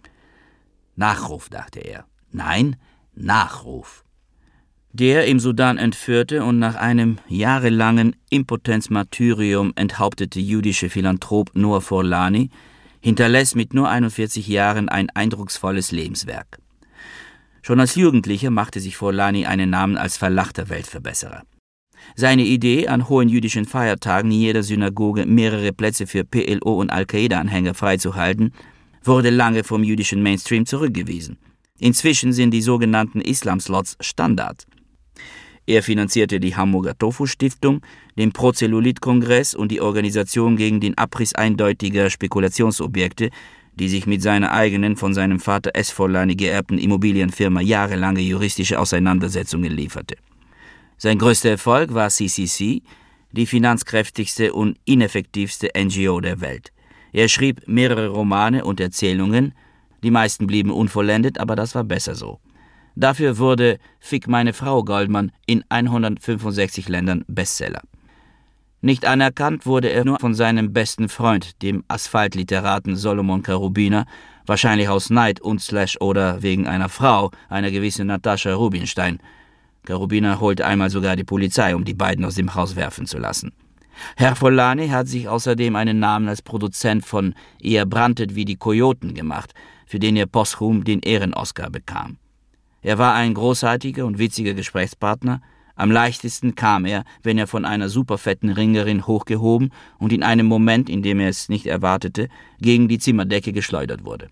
Nachruf, dachte er. Nein, Nachruf. Der im Sudan entführte und nach einem jahrelangen Impotenzmartyrium enthauptete jüdische Philanthrop Noah Forlani hinterlässt mit nur einundvierzig Jahren ein eindrucksvolles Lebenswerk. Schon als Jugendlicher machte sich Forlani einen Namen als verlachter Weltverbesserer. Seine Idee, an hohen jüdischen Feiertagen in jeder Synagoge mehrere Plätze für P L O- und Al-Qaida-Anhänger freizuhalten, wurde lange vom jüdischen Mainstream zurückgewiesen. Inzwischen sind die sogenannten Islam-Slots Standard. Er finanzierte die Hamburger Tofu-Stiftung, den Prozellulit-Kongress und die Organisation gegen den Abriss eindeutiger Spekulationsobjekte, die sich mit seiner eigenen, von seinem Vater S. Forlani geerbten Immobilienfirma jahrelange juristische Auseinandersetzungen lieferte. Sein größter Erfolg war C C C, die finanzkräftigste und ineffektivste N G O der Welt. Er schrieb mehrere Romane und Erzählungen, die meisten blieben unvollendet, aber das war besser so. Dafür wurde Fick meine Frau Goldman in hundertfünfundsechzig Ländern Bestseller. Nicht anerkannt wurde er nur von seinem besten Freund, dem Asphaltliteraten Solomon Karubina, wahrscheinlich aus Neid und slash oder wegen einer Frau, einer gewissen Natascha Rubinstein. Karubina holte einmal sogar die Polizei, um die beiden aus dem Haus werfen zu lassen. Herr Forlani hat sich außerdem einen Namen als Produzent von Ihr branntet wie die Kojoten gemacht, für den er posthum den Ehren-Oscar bekam. Er war ein großartiger und witziger Gesprächspartner. Am leichtesten kam er, wenn er von einer superfetten Ringerin hochgehoben und in einem Moment, in dem er es nicht erwartete, gegen die Zimmerdecke geschleudert wurde.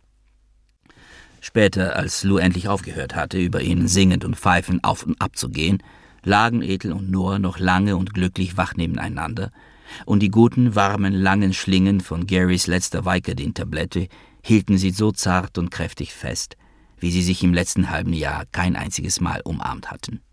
Später, als Lou endlich aufgehört hatte, über ihn singend und pfeifend auf und ab zu gehen, lagen Ethel und Noah noch lange und glücklich wach nebeneinander, und die guten, warmen, langen Schlingen von Garys letzter Vicodin-Tablette hielten sie so zart und kräftig fest, wie sie sich im letzten halben Jahr kein einziges Mal umarmt hatten.